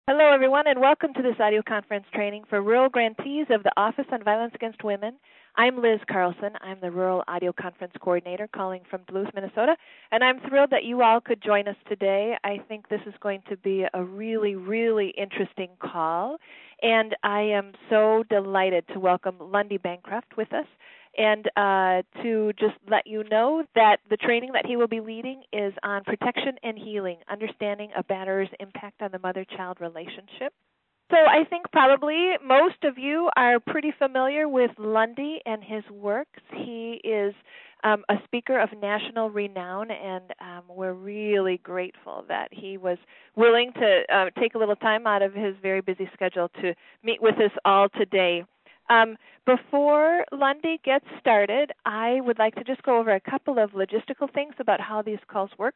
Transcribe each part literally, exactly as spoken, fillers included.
Hello, everyone, and welcome to this audio conference training for rural grantees of the Office on Violence Against Women. I'm Liz Carlson. I'm the Rural Audio Conference Coordinator calling from Duluth, Minnesota, and I'm thrilled that you all could join us today. I think this is going to be a really, really interesting call, and I am so delighted to welcome Lundy Bancroft with us. And uh, to just let you know that the training that he will be leading is on protection and healing, understanding a batterer's impact on the mother-child relationship. So I think probably most of you are pretty familiar with Lundy and his works. He is um, a speaker of national renown, and um, we're really grateful that he was willing to uh, take a little time out of his very busy schedule to meet with us all today. Um, before Lundy gets started, I would like to just go over a couple of logistical things about how these calls work,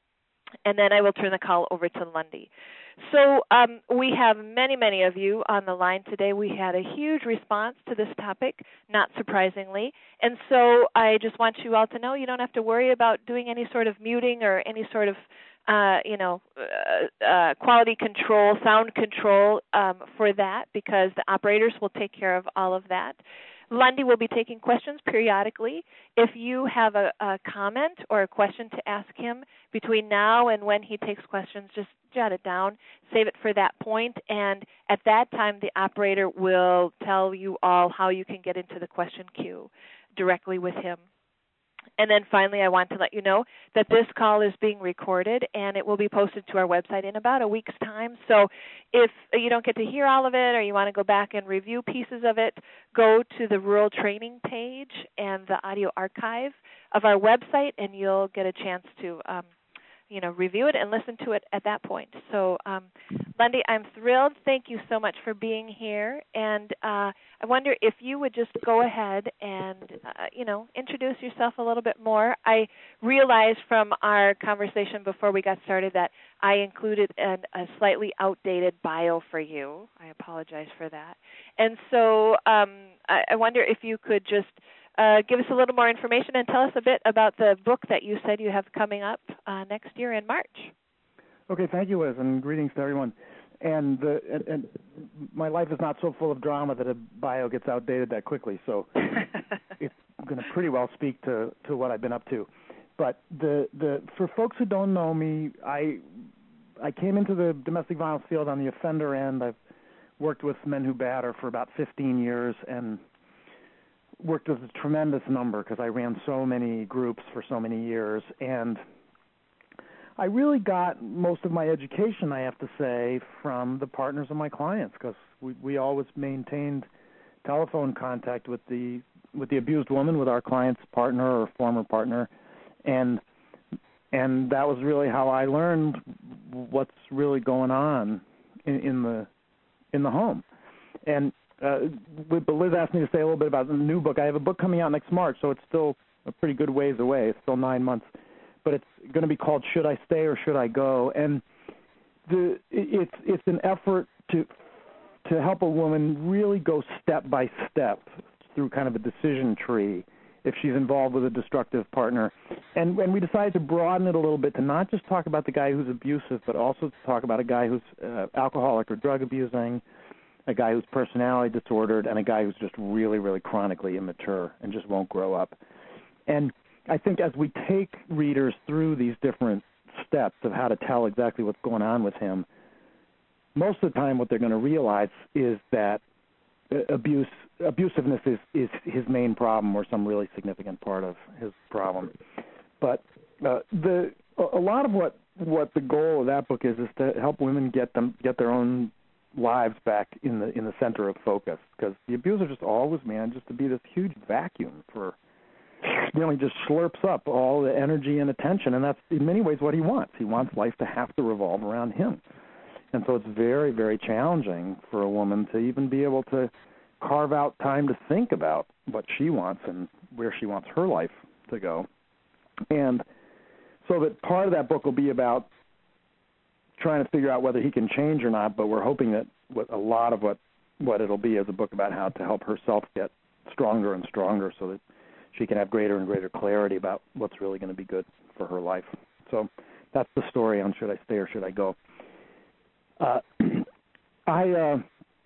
and then I will turn the call over to Lundy. So um, we have many, many of you on the line today. We had a huge response to this topic, not surprisingly, and so I just want you all to know you don't have to worry about doing any sort of muting or any sort of Uh, you know, uh, uh, quality control, sound control um, for that, because the operators will take care of all of that. Lundy will be taking questions periodically. If you have a, a comment or a question to ask him between now and when he takes questions, just jot it down, save it for that point, and at that time the operator will tell you all how you can get into the question queue directly with him. And then finally, I want to let you know that this call is being recorded, and it will be posted to our website in about a week's time. So if you don't get to hear all of it or you want to go back and review pieces of it, go to the Rural Training page and the audio archive of our website, and you'll get a chance to um, you know, review it and listen to it at that point. So, um, Lundy, I'm thrilled. Thank you so much for being here. And uh, I wonder if you would just go ahead and, uh, you know, introduce yourself a little bit more. I realized from our conversation before we got started that I included an, a slightly outdated bio for you. I apologize for that. And so um, I, I wonder if you could just Uh, give us a little more information and tell us a bit about the book that you said you have coming up uh, next year in March. Okay, thank you, Liz, and greetings to everyone. And, uh, and, and my life is not so full of drama that a bio gets outdated that quickly, so it's going to pretty well speak to, to what I've been up to. But the, the for folks who don't know me, I I came into the domestic violence field on the offender end. I've worked with men who batter for about fifteen years, and worked with a tremendous number because I ran so many groups for so many years. And I really got most of my education, I have to say, from the partners of my clients, because we, we always maintained telephone contact with the with the abused woman, with our client's partner or former partner. And and that was really how I learned what's really going on in, in the in the home. And Uh, but Liz asked me to say a little bit about the new book. I have a book coming out next March, so it's still a pretty good ways away. It's still nine months. But it's going to be called Should I Stay or Should I Go? And the, it's, it's an effort to, to help a woman really go step by step through kind of a decision tree if she's involved with a destructive partner. And, and we decided to broaden it a little bit to not just talk about the guy who's abusive, but also to talk about a guy who's uh, alcoholic or drug abusing, a guy who's personality disordered, and a guy who's just really, really chronically immature and just won't grow up. And I think as we take readers through these different steps of how to tell exactly what's going on with him, most of the time what they're going to realize is that abuse, abusiveness is, is his main problem or some really significant part of his problem. But uh, the a lot of what, what the goal of that book is is to help women get them get their own lives back in the in the center of focus, because the abuser just always manages to be this huge vacuum for really just slurps up all the energy and attention, and that's in many ways what he wants. He wants life to have to revolve around him. And so it's very, very challenging for a woman to even be able to carve out time to think about what she wants and where she wants her life to go. And so that part of that book will be about trying to figure out whether he can change or not, but we're hoping that what a lot of what, what it'll be is a book about how to help herself get stronger and stronger so that she can have greater and greater clarity about what's really going to be good for her life. So that's the story on Should I Stay or Should I Go? Uh, I uh,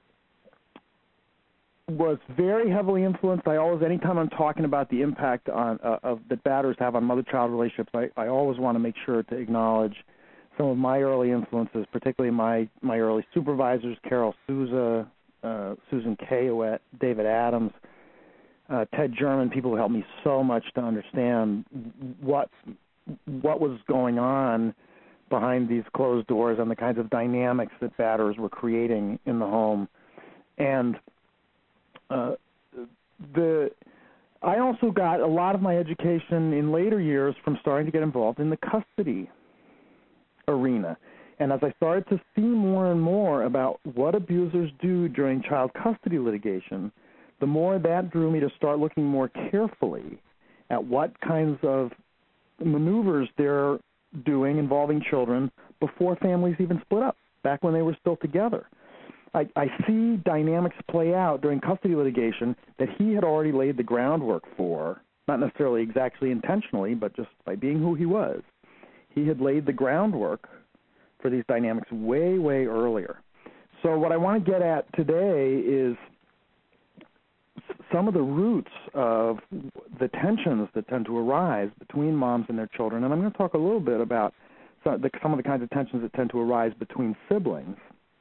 was very heavily influenced. I always, anytime I'm talking about the impact on uh, of that batterers have on mother-child relationships, I, I always want to make sure to acknowledge some of my early influences, particularly my, my early supervisors, Carol Souza, uh, Susan Caillouette, David Adams, uh, Ted German, people who helped me so much to understand what what was going on behind these closed doors and the kinds of dynamics that batterers were creating in the home. And uh, the I also got a lot of my education in later years from starting to get involved in the custody arena. And as I started to see more and more about what abusers do during child custody litigation, the more that drew me to start looking more carefully at what kinds of maneuvers they're doing involving children before families even split up, back when they were still together. I, I see dynamics play out during custody litigation that he had already laid the groundwork for, not necessarily exactly intentionally, but just by being who he was. He had laid the groundwork for these dynamics way, way earlier. So what I want to get at today is some of the roots of the tensions that tend to arise between moms and their children, and I'm going to talk a little bit about some of the, some of the kinds of tensions that tend to arise between siblings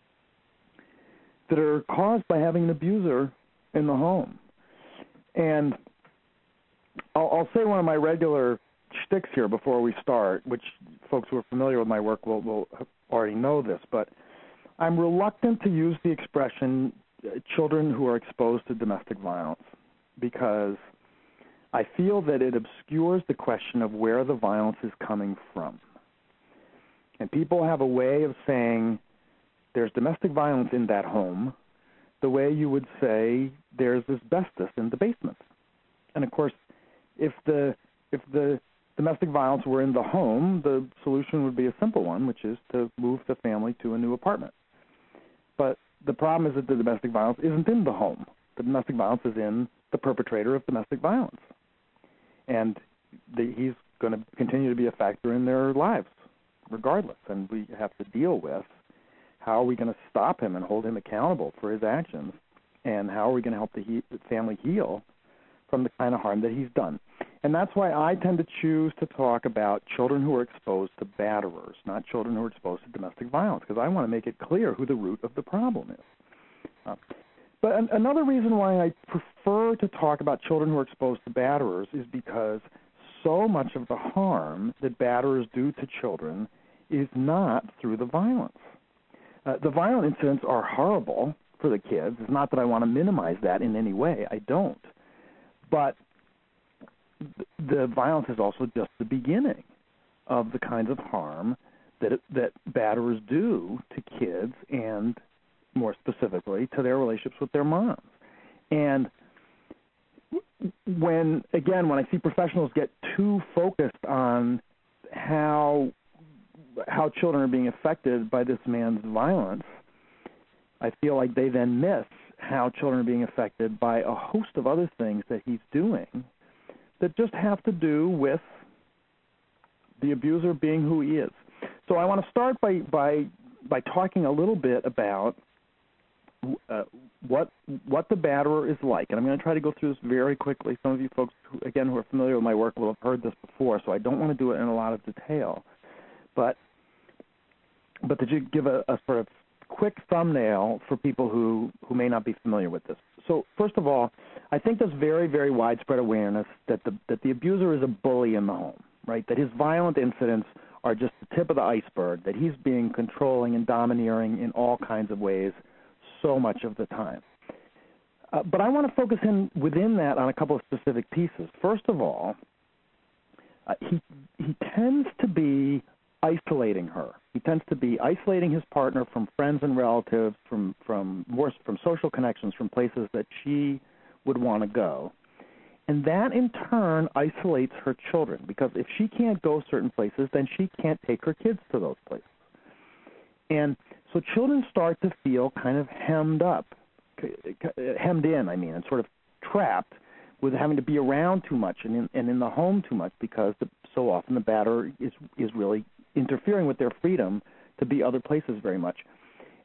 that are caused by having an abuser in the home. And I'll, I'll say one of my regular shticks here before we start, which folks who are familiar with my work will, will already know this, but I'm reluctant to use the expression children who are exposed to domestic violence because I feel that it obscures the question of where the violence is coming from. And people have a way of saying there's domestic violence in that home the way you would say there's asbestos in the basement. And of course, if the if the domestic violence were in the home, the solution would be a simple one, which is to move the family to a new apartment. But the problem is that the domestic violence isn't in the home. The domestic violence is in the perpetrator of domestic violence. And the, he's going to continue to be a factor in their lives, regardless. And we have to deal with how are we going to stop him and hold him accountable for his actions, and how are we going to help the, he, the family heal from the kind of harm that he's done. And that's why I tend to choose to talk about children who are exposed to batterers, not children who are exposed to domestic violence, because I want to make it clear who the root of the problem is. Uh, but an, another reason why I prefer to talk about children who are exposed to batterers is because so much of the harm that batterers do to children is not through the violence. Uh, the violent incidents are horrible for the kids. It's not that I want to minimize that in any way. I don't. But the violence is also just the beginning of the kinds of harm that it, that batterers do to kids, and more specifically to their relationships with their moms. And when, again, when I see professionals get too focused on how how children are being affected by this man's violence, I feel like they then miss how children are being affected by a host of other things that he's doing that just have to do with the abuser being who he is. So I want to start by by, by talking a little bit about uh, what what the batterer is like. And I'm going to try to go through this very quickly. Some of you folks, who, again, who are familiar with my work will have heard this before, so I don't want to do it in a lot of detail. But but to give a, a sort of quick thumbnail for people who, who may not be familiar with this. So first of all, I think there's very, very widespread awareness that the that the abuser is a bully in the home, right? That his violent incidents are just the tip of the iceberg, that he's being controlling and domineering in all kinds of ways so much of the time. Uh, but I want to focus in within that on a couple of specific pieces. First of all, uh, he he tends to be isolating her. He tends to be isolating his partner from friends and relatives, from from more from social connections, from places that she would want to go. And that, in turn, isolates her children, because if she can't go certain places, then she can't take her kids to those places. And so children start to feel kind of hemmed up, hemmed in, I mean, and sort of trapped with having to be around too much and in, and in the home too much, because the, so often the batterer is is really interfering with their freedom to be other places very much.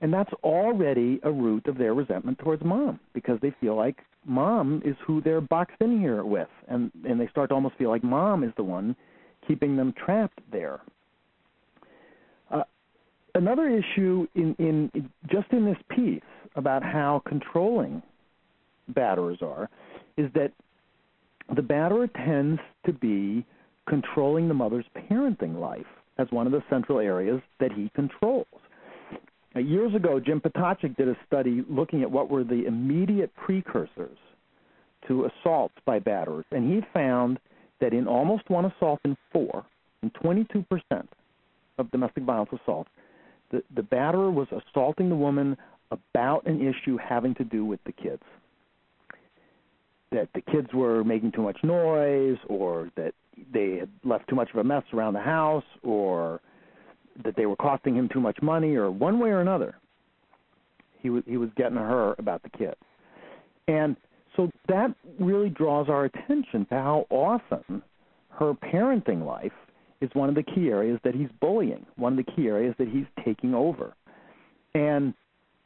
And that's already a root of their resentment towards mom, because they feel like mom is who they're boxed in here with, and, and they start to almost feel like mom is the one keeping them trapped there. Uh, another issue in, in just in this piece about how controlling batterers are is that the batterer tends to be controlling the mother's parenting life as one of the central areas that he controls. Now, years ago, Jim Potocnik did a study looking at what were the immediate precursors to assaults by batterers, and he found that in almost one assault in four, in twenty-two percent of domestic violence assaults, the, the batterer was assaulting the woman about an issue having to do with the kids. That the kids were making too much noise, or that they had left too much of a mess around the house, or that they were costing him too much money, or one way or another, he was, he was getting her about the kids. And so that really draws our attention to how often her parenting life is one of the key areas that he's bullying, one of the key areas that he's taking over. And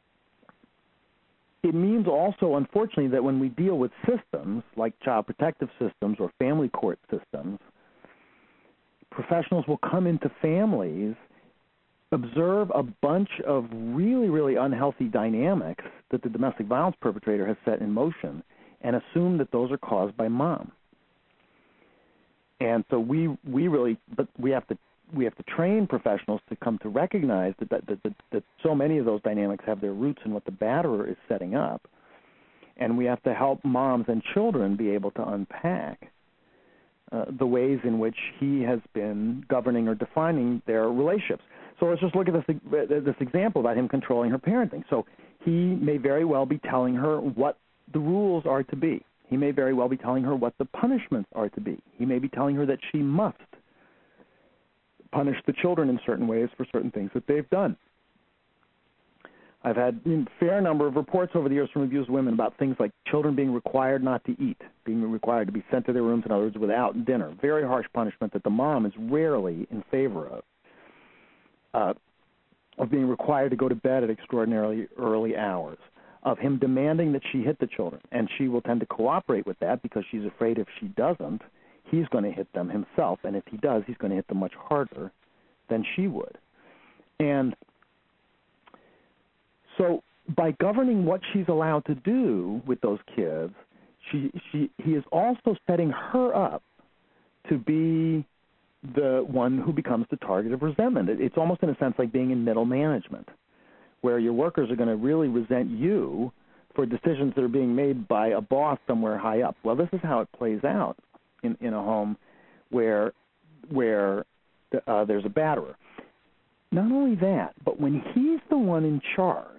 it means also, unfortunately, that when we deal with systems like child protective systems or family court systems, professionals will come into families, observe a bunch of really, really unhealthy dynamics that the domestic violence perpetrator has set in motion, and assume that those are caused by mom. And so we we really, but we have to we have to train professionals to come to recognize that that, that, that that so many of those dynamics have their roots in what the batterer is setting up, and we have to help moms and children be able to unpack uh, the ways in which he has been governing or defining their relationships. So let's just look at this this example about him controlling her parenting. So he may very well be telling her what the rules are to be. He may very well be telling her what the punishments are to be. He may be telling her that she must punish the children in certain ways for certain things that they've done. I've had a fair number of reports over the years from abused women about things like children being required not to eat, being required to be sent to their rooms, in other words, without dinner. Very harsh punishment that the mom is rarely in favor of. Uh, of being required to go to bed at extraordinarily early hours, of him demanding that she hit the children, and she will tend to cooperate with that because she's afraid if she doesn't, he's going to hit them himself, and if he does, he's going to hit them much harder than she would. And so by governing what she's allowed to do with those kids, she, she, he is also setting her up to be the one who becomes the target of resentment. It, it's almost in a sense like being in middle management, where your workers are going to really resent you for decisions that are being made by a boss somewhere high up. Well, this is how it plays out in, in a home where where uh, there's a batterer. Not only that, but when he's the one in charge,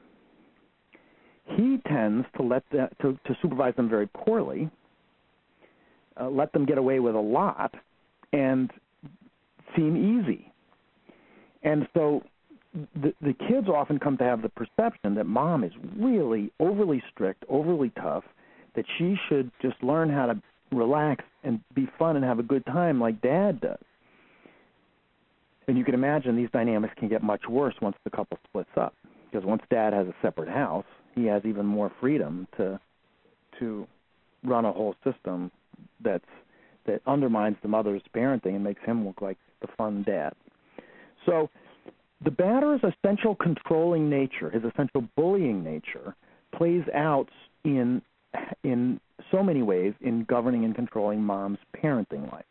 he tends to let that, to, to supervise them very poorly, uh, let them get away with a lot, and seem easy. And so the, the kids often come to have the perception that mom is really overly strict, overly tough, that she should just learn how to relax and be fun and have a good time like dad does. And you can imagine these dynamics can get much worse once the couple splits up, because once dad has a separate house, he has even more freedom to to run a whole system that's that undermines the mother's parenting and makes him look like the fun dad. So the batterer's essential controlling nature, his essential bullying nature, plays out in in so many ways in governing and controlling mom's parenting life.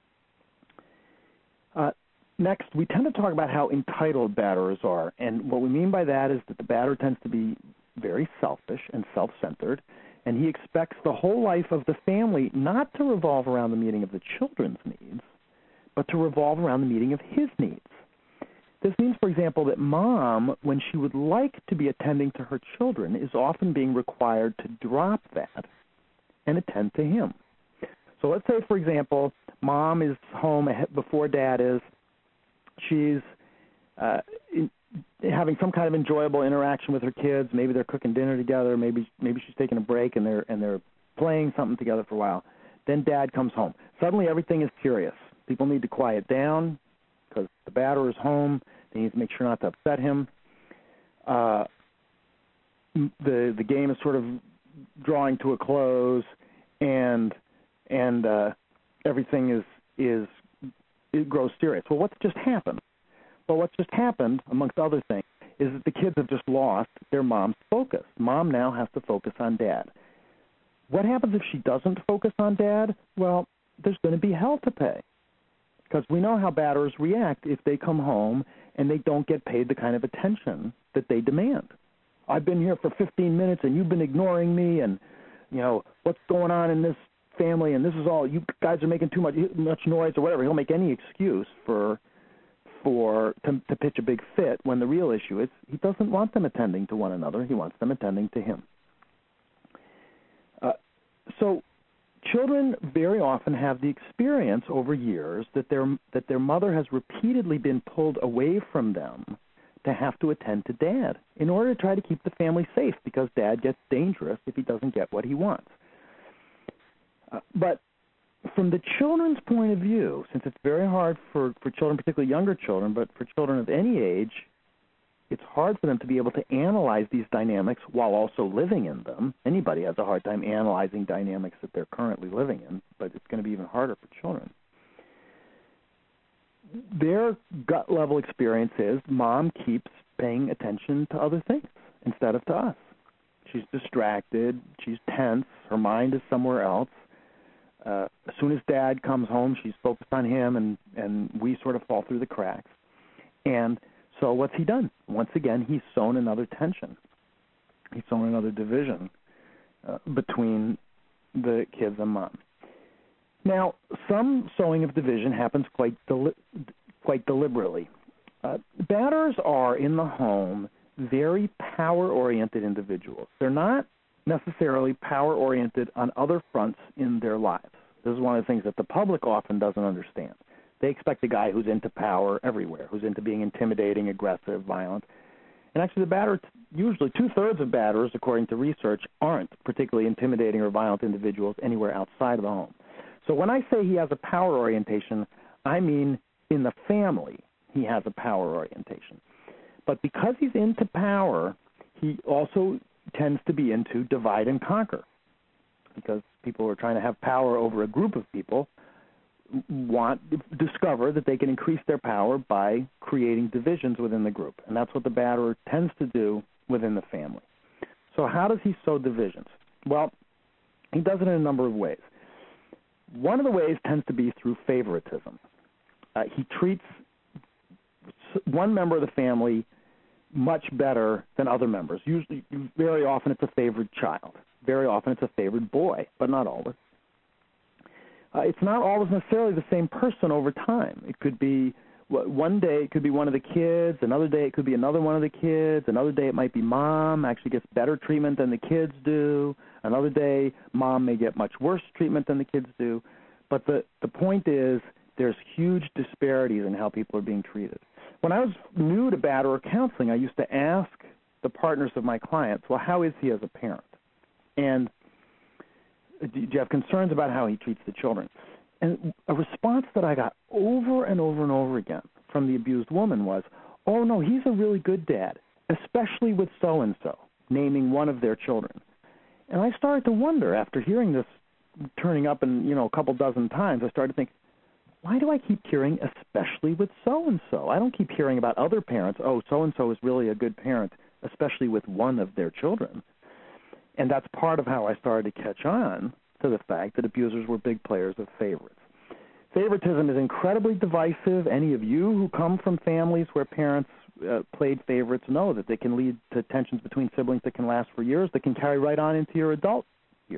Uh, next, we tend to talk about how entitled batterers are, and what we mean by that is that the batterer tends to be very selfish and self-centered, and he expects the whole life of the family not to revolve around the meeting of the children's needs, but to revolve around the meeting of his needs. This means, for example, that mom, when she would like to be attending to her children, is often being required to drop that and attend to him. So let's say, for example, mom is home before dad is. She's uh, in, having some kind of enjoyable interaction with her kids. Maybe they're cooking dinner together. Maybe maybe she's taking a break and they're and they're playing something together for a while. Then dad comes home. Suddenly everything is serious. People need to quiet down because the batterer's home. They need to make sure not to upset him. uh, the the game is sort of drawing to a close, and and uh, everything is is it grows serious. Well, what's just happened? Well, what's just happened, amongst other things, is that the kids have just lost their mom's focus. Mom now has to focus on dad. What happens if she doesn't focus on dad? Well, there's going to be hell to pay, because we know how batterers react if they come home and they don't get paid the kind of attention that they demand. I've been here for fifteen minutes and you've been ignoring me, and, you know, what's going on in this family, and this is all, you guys are making too much much noise or whatever. He'll make any excuse for for to, to pitch a big fit, when the real issue is he doesn't want them attending to one another. He wants them attending to him. Uh, so children very often have the experience over years that their that their mother has repeatedly been pulled away from them to have to attend to dad in order to try to keep the family safe, because dad gets dangerous if he doesn't get what he wants. Uh, but from the children's point of view, since it's very hard for, for children, particularly younger children, but for children of any age, it's hard for them to be able to analyze these dynamics while also living in them. Anybody has a hard time analyzing dynamics that they're currently living in, but it's going to be even harder for children. Their gut-level experience is mom keeps paying attention to other things instead of to us. She's distracted. She's tense. Her mind is somewhere else. Uh, as soon as dad comes home, she's focused on him, and, and we sort of fall through the cracks. And so what's he done? Once again, he's sown another tension. He's sown another division uh, between the kids and mom. Now, some sowing of division happens quite deli- quite deliberately. Uh, batterers are, in the home, very power-oriented individuals. They're not necessarily power-oriented on other fronts in their lives. This is one of the things that the public often doesn't understand. They expect a guy who's into power everywhere, who's into being intimidating, aggressive, violent. And actually the batter, usually two-thirds of batterers, according to research, aren't particularly intimidating or violent individuals anywhere outside of the home. So when I say he has a power orientation, I mean in the family he has a power orientation. But because he's into power, he also tends to be into divide and conquer, because people who are trying to have power over a group of people want discover that they can increase their power by creating divisions within the group, and that's what the batterer tends to do within the family. So how does he sow divisions? Well, he does it in a number of ways. One of the ways tends to be through favoritism. Uh, he treats one member of the family much better than other members. Usually, very often it's a favored child. Very often it's a favored boy, but not always. Uh, it's not always necessarily the same person over time. It could be, one day it could be one of the kids, another day it could be another one of the kids, another day it might be mom actually gets better treatment than the kids do, another day mom may get much worse treatment than the kids do. But the, the point is there's huge disparities in how people are being treated. When I was new to batterer counseling, I used to ask the partners of my clients, well, how is he as a parent? And do you have concerns about how he treats the children? And a response that I got over and over and over again from the abused woman was, oh, no, he's a really good dad, especially with so-and-so, naming one of their children. And I started to wonder, after hearing this turning up in, you know, a couple dozen times, I started to think, why do I keep hearing especially with so-and-so? I don't keep hearing about other parents, oh, so-and-so is really a good parent, especially with one of their children. And that's part of how I started to catch on to the fact that abusers were big players of favorites. Favoritism is incredibly divisive. Any of you who come from families where parents uh, played favorites know that they can lead to tensions between siblings that can last for years, that can carry right on into your adult years.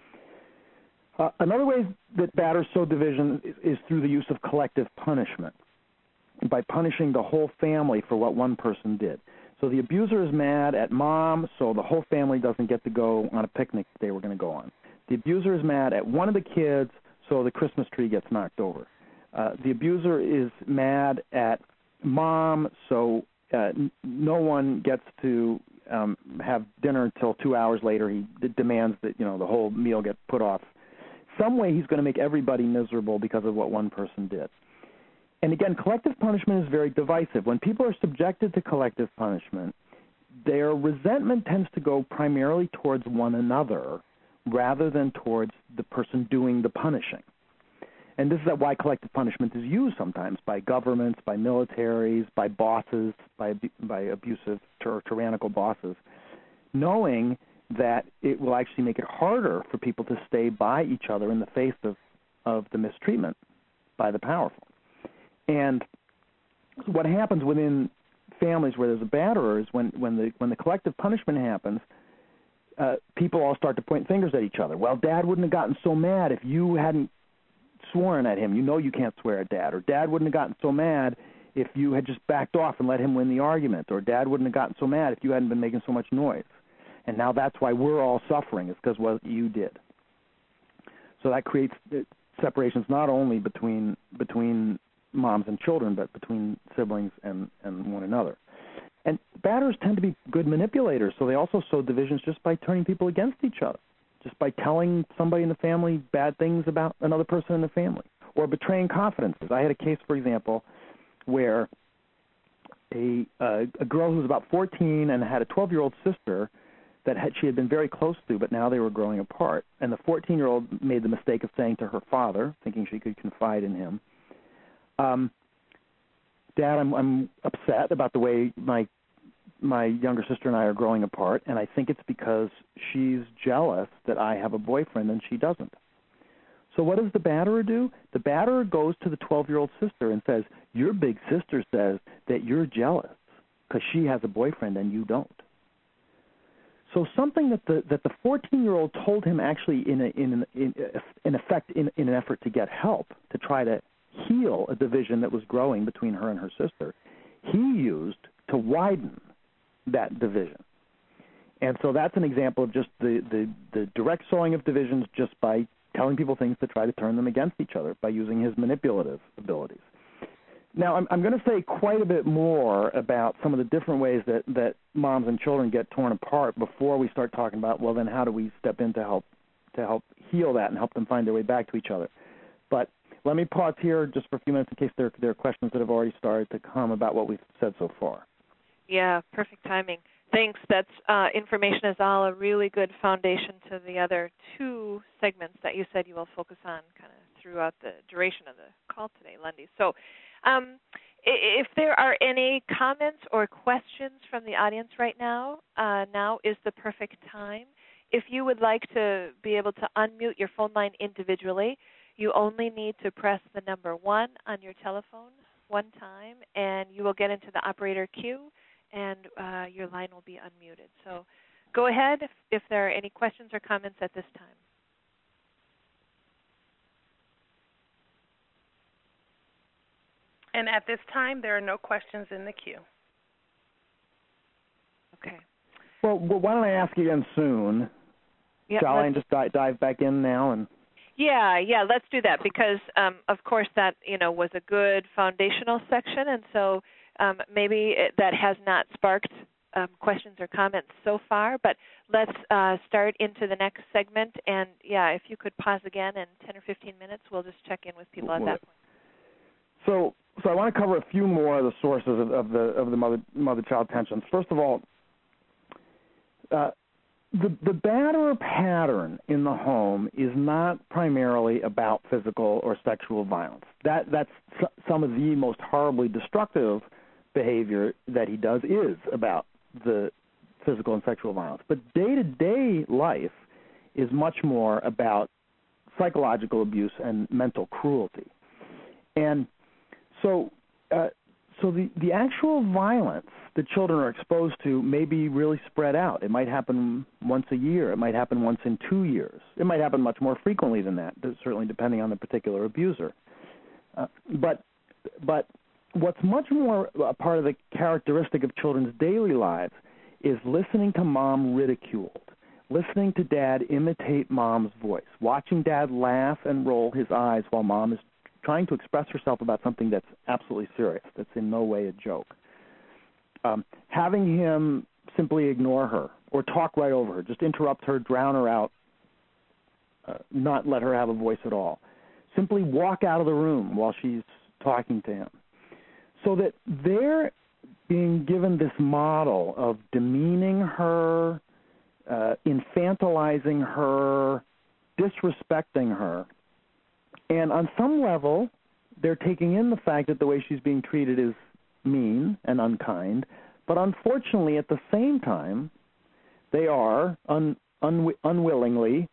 Uh, another way that batters sow division is, is through the use of collective punishment, by punishing the whole family for what one person did. So the abuser is mad at mom, so the whole family doesn't get to go on a picnic they were going to go on. The abuser is mad at one of the kids, so the Christmas tree gets knocked over. Uh, the abuser is mad at mom, so uh, n- no one gets to um, have dinner until two hours later. He d- demands that, you know, the whole meal get put off. Some way he's going to make everybody miserable because of what one person did. And again, collective punishment is very divisive. When people are subjected to collective punishment, their resentment tends to go primarily towards one another rather than towards the person doing the punishing. And this is why collective punishment is used sometimes by governments, by militaries, by bosses, by by abusive or tyrannical bosses, knowing that it will actually make it harder for people to stay by each other in the face of, of the mistreatment by the powerful. And what happens within families where there's a batterer is when, when the when the collective punishment happens, uh, people all start to point fingers at each other. Well, Dad wouldn't have gotten so mad if you hadn't sworn at him. You know you can't swear at Dad. Or Dad wouldn't have gotten so mad if you had just backed off and let him win the argument. Or Dad wouldn't have gotten so mad if you hadn't been making so much noise. And now that's why we're all suffering. It's because what you did. So that creates separations not only between between moms and children, but between siblings and, and one another. And batterers tend to be good manipulators, so they also sow divisions just by turning people against each other, just by telling somebody in the family bad things about another person in the family, or betraying confidences. I had a case, for example, where a, uh, a girl who was about fourteen and had a twelve-year-old sister that had, she had been very close to, but now they were growing apart. And the fourteen-year-old made the mistake of saying to her father, thinking she could confide in him, um, Dad, I'm, I'm upset about the way my my younger sister and I are growing apart, and I think it's because she's jealous that I have a boyfriend and she doesn't. So what does the batterer do? The batterer goes to the twelve-year-old sister and says, your big sister says that you're jealous because she has a boyfriend and you don't. So something that the that the fourteen-year-old told him actually in a, in in, in effect in, in an effort to get help, to try to heal a division that was growing between her and her sister, he used to widen that division. And so that's an example of just the, the, the direct sowing of divisions just by telling people things to try to turn them against each other by using his manipulative abilities. Now, I'm, I'm going to say quite a bit more about some of the different ways that, that moms and children get torn apart before we start talking about, well, then how do we step in to help to help heal that and help them find their way back to each other. But let me pause here just for a few minutes in case there, there are questions that have already started to come about what we've said so far. Yeah, perfect timing. Thanks. That's uh, information is all a really good foundation to the other two segments that you said you will focus on kind of throughout the duration of the call today, Lundy. So um, if there are any comments or questions from the audience right now, uh, now is the perfect time. If you would like to be able to unmute your phone line individually, you only need to press the number one on your telephone one time, and you will get into the operator queue, and uh, your line will be unmuted. So go ahead if, if there are any questions or comments at this time. And at this time, there are no questions in the queue. Okay. Well, why don't I ask you again soon? Yep, Shall I just dive, dive back in now? And Yeah, yeah, let's do that because, um, of course, that you know was a good foundational section, and so um, maybe it, that has not sparked um, questions or comments so far. But let's uh, start into the next segment, and yeah, if you could pause again in ten or fifteen minutes, we'll just check in with people at that point. So, so I want to cover a few more of the sources of, of the of the mother mother-child tensions. First of all, uh, The, the batterer pattern in the home is not primarily about physical or sexual violence. That that's some of the most horribly destructive behavior that he does is about the physical and sexual violence. But day-to-day life is much more about psychological abuse and mental cruelty. And so uh, so the, the actual violence the children are exposed to may be really spread out. It might happen once a year. It might happen once in two years. It might happen much more frequently than that, certainly depending on the particular abuser. Uh, but but what's much more a part of the characteristic of children's daily lives is listening to mom ridiculed, listening to dad imitate mom's voice, watching dad laugh and roll his eyes while mom is trying to express herself about something that's absolutely serious, that's in no way a joke. Um, having him simply ignore her or talk right over her, just interrupt her, drown her out, uh, not let her have a voice at all. Simply walk out of the room while she's talking to him. So that their being given this model of demeaning her, uh, infantilizing her, disrespecting her. And on some level, they're taking in the fact that the way she's being treated is mean and unkind. But unfortunately, at the same time, they are un, un, unwillingly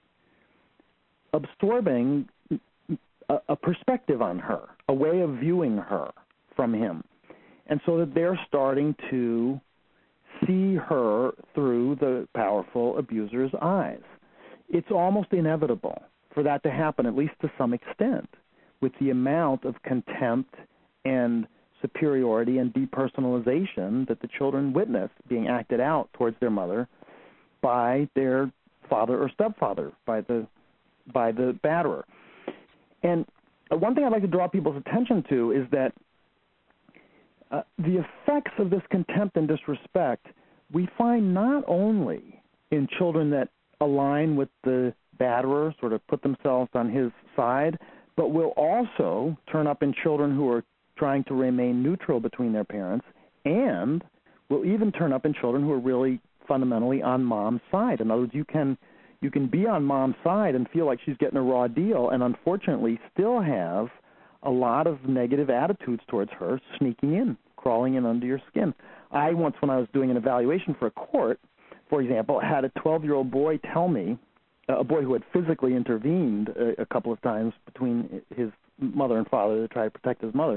absorbing a, a perspective on her, a way of viewing her from him. And so that they're starting to see her through the powerful abuser's eyes. It's almost inevitable for that to happen, at least to some extent, with the amount of contempt and superiority and depersonalization that the children witness being acted out towards their mother by their father or stepfather, by the by the batterer. And one thing I'd like to draw people's attention to is that uh, the effects of this contempt and disrespect we find not only in children that align with the batterer, sort of put themselves on his side, but will also turn up in children who are trying to remain neutral between their parents, and will even turn up in children who are really fundamentally on mom's side. In other words, you can you can be on mom's side and feel like she's getting a raw deal, and unfortunately still have a lot of negative attitudes towards her sneaking in, crawling in under your skin. I once, when I was doing an evaluation for a court, for example, had a twelve-year-old boy tell me, a boy who had physically intervened a, a couple of times between his mother and father to try to protect his mother.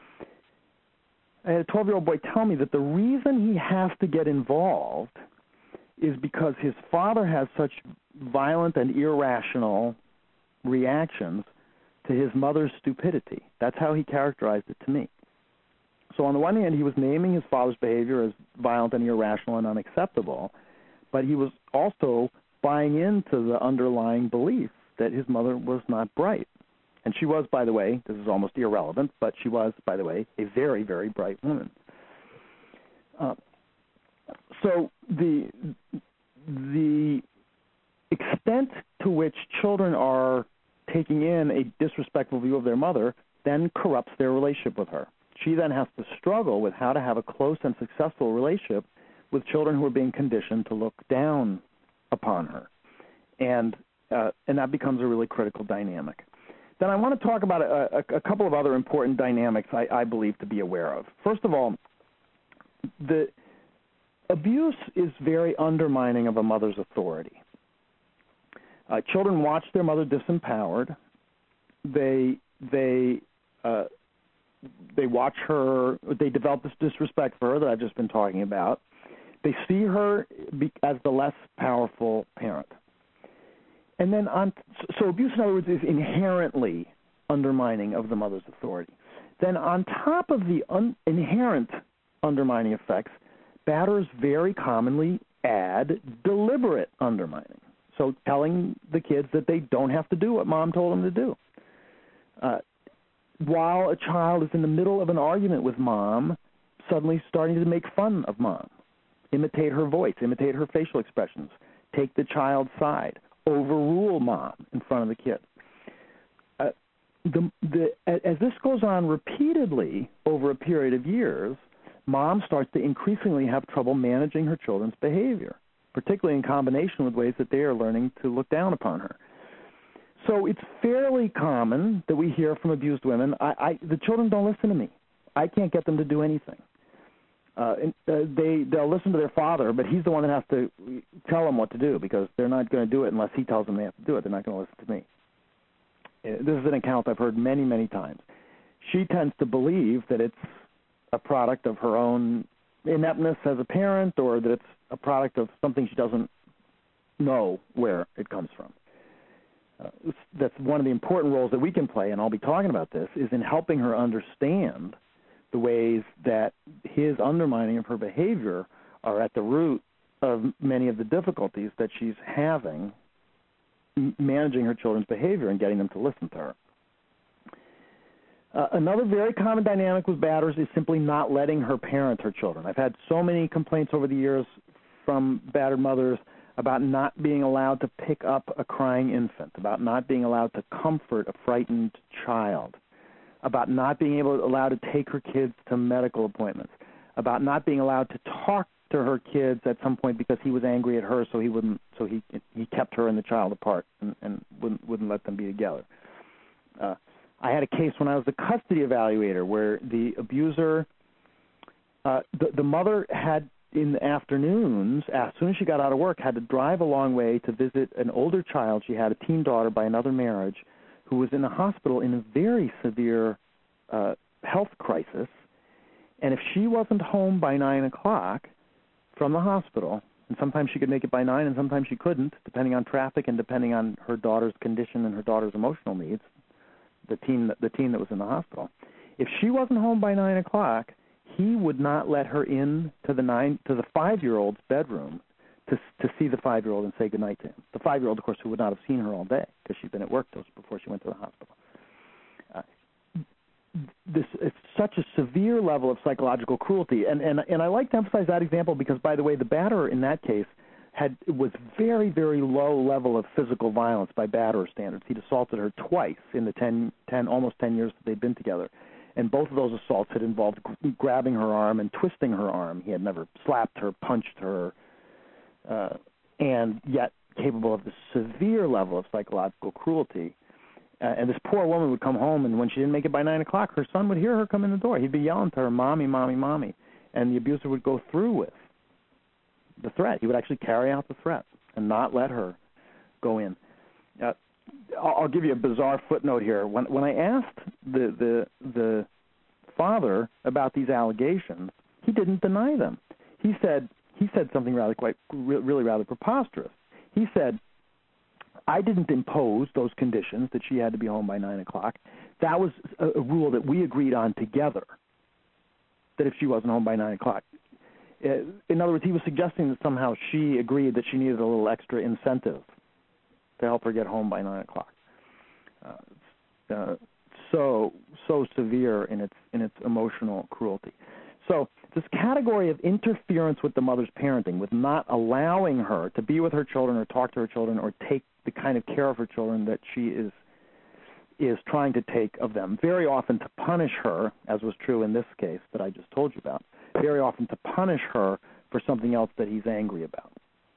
I had a twelve-year-old boy tell me that the reason he has to get involved is because his father has such violent and irrational reactions to his mother's stupidity. That's how he characterized it to me. So on the one hand, he was naming his father's behavior as violent and irrational and unacceptable, but he was also buying into the underlying belief that his mother was not bright. And she was, by the way, this is almost irrelevant, but she was, by the way, a very, very bright woman. Uh, so the the extent to which children are taking in a disrespectful view of their mother then corrupts their relationship with her. She then has to struggle with how to have a close and successful relationship with children who are being conditioned to look down upon her. And uh, and that becomes a really critical dynamic. Then I want to talk about a, a, a couple of other important dynamics I, I believe to be aware of. First of all, the abuse is very undermining of a mother's authority. Uh, children watch their mother disempowered. They they uh, they watch her. They develop this disrespect for her that I've just been talking about. They see her be, as the less powerful parent. And then on, so abuse, in other words, is inherently undermining of the mother's authority. Then on top of the un, inherent undermining effects, batterers very commonly add deliberate undermining. So telling the kids that they don't have to do what mom told them to do. Uh, while a child is in the middle of an argument with mom, suddenly starting to make fun of mom, imitate her voice, imitate her facial expressions, take the child's side, overrule mom in front of the kid. Uh, the, the, as this goes on repeatedly over a period of years, mom starts to increasingly have trouble managing her children's behavior, particularly in combination with ways that they are learning to look down upon her. So it's fairly common that we hear from abused women, I, I, the children don't listen to me. I can't get them to do anything. Uh, and, uh, they, they'll listen to their father, but he's the one that has to tell them what to do because they're not going to do it unless he tells them they have to do it. They're not going to listen to me. Uh, this is an account I've heard many, many times. She tends to believe that it's a product of her own ineptness as a parent or that it's a product of something she doesn't know where it comes from. Uh, that's one of the important roles that we can play, and I'll be talking about this, is in helping her understand the ways that his undermining of her behavior are at the root of many of the difficulties that she's having managing her children's behavior and getting them to listen to her. Uh, another very common dynamic with batterers is simply not letting her parent her children. I've had so many complaints over the years from battered mothers about not being allowed to pick up a crying infant, about not being allowed to comfort a frightened child, about not being able allowed to take her kids to medical appointments, about not being allowed to talk to her kids at some point because he was angry at her, so he wouldn't, so he he kept her and the child apart and, and wouldn't wouldn't let them be together. Uh, I had a case when I was the custody evaluator where the abuser, uh, the the mother had in the afternoons, as soon as she got out of work, had to drive a long way to visit an older child. She had a teen daughter by another marriage who was in the hospital in a very severe uh, health crisis. And if she wasn't home by nine o'clock from the hospital, and sometimes she could make it by nine and sometimes she couldn't, depending on traffic and depending on her daughter's condition and her daughter's emotional needs, the teen, the teen that was in the hospital. If she wasn't home by nine o'clock, he would not let her in to the nine to the five-year-old's bedroom to to see the five-year-old and say goodnight to him. The five-year-old, of course, who would not have seen her all day because she'd been at work just before she went to the hospital. Uh, this it's such a severe level of psychological cruelty, and and and I like to emphasize that example because, by the way, the batterer in that case had was very very low level of physical violence by batterer standards. He'd assaulted her twice in the ten, ten almost ten years that they'd been together. And both of those assaults had involved g- grabbing her arm and twisting her arm. He had never slapped her, punched her, uh, and yet capable of this severe level of psychological cruelty. Uh, and this poor woman would come home, and when she didn't make it by nine o'clock, her son would hear her come in the door. He'd be yelling to her, "Mommy, mommy, mommy," and the abuser would go through with the threat. He would actually carry out the threat and not let her go in. Uh, I'll give you a bizarre footnote here. When when I asked the, the the father about these allegations, he didn't deny them. He said he said something rather quite really rather preposterous. He said, "I didn't impose those conditions that she had to be home by nine o'clock. That was a, a rule that we agreed on together. That if she wasn't home by nine o'clock." In other words, he was suggesting that somehow she agreed that she needed a little extra incentive to help her get home by nine o'clock. Uh, uh, so so severe in its in its emotional cruelty. So this category of interference with the mother's parenting, with not allowing her to be with her children or talk to her children or take the kind of care of her children that she is is trying to take of them, very often to punish her, as was true in this case that I just told you about, very often to punish her for something else that he's angry about.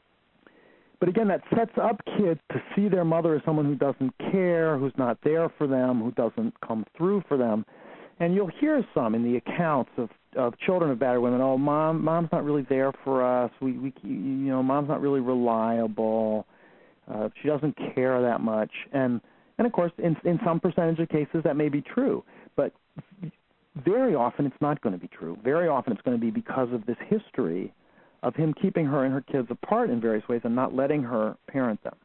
But again, that sets up kids to see their mother as someone who doesn't care, who's not there for them, who doesn't come through for them. And you'll hear some in the accounts of, of children of battered women. Oh, mom, mom's not really there for us. We, we, you know, mom's not really reliable. Uh, she doesn't care that much. And and of course, in in some percentage of cases, that may be true. But very often, it's not going to be true. Very often, it's going to be because of this history of him keeping her and her kids apart in various ways and not letting her parent them.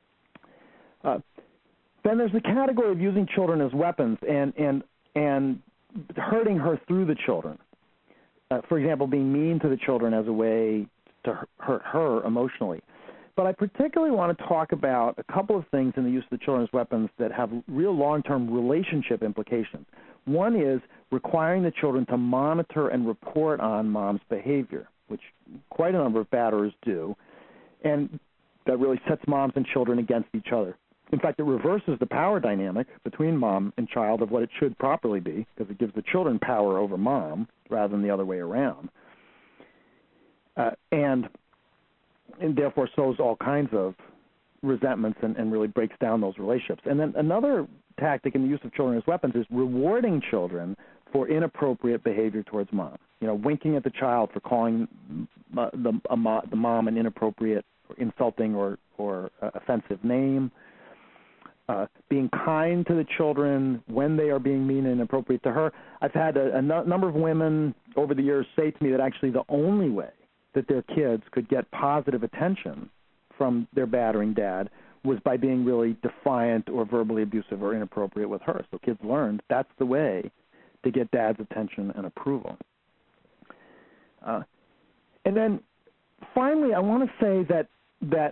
Uh, then there's the category of using children as weapons and and and hurting her through the children. Uh, for example, being mean to the children as a way to hurt her emotionally. But I particularly want to talk about a couple of things in the use of the children as weapons that have real long-term relationship implications. One is requiring the children to monitor and report on mom's behavior, which quite a number of batterers do, and that really sets moms and children against each other. In fact, it reverses the power dynamic between mom and child of what it should properly be, because it gives the children power over mom rather than the other way around, uh, and, and therefore sows all kinds of resentments and, and really breaks down those relationships. And then another tactic in the use of children as weapons is rewarding children for inappropriate behavior towards mom. You know, winking at the child for calling uh, the, a mo- the mom an inappropriate or insulting or, or uh, offensive name, uh, being kind to the children when they are being mean and inappropriate to her. I've had a, a no- number of women over the years say to me that actually the only way that their kids could get positive attention from their battering dad was by being really defiant or verbally abusive or inappropriate with her. So kids learned that's the way to get dad's attention and approval. Uh, and then finally, I want to say that that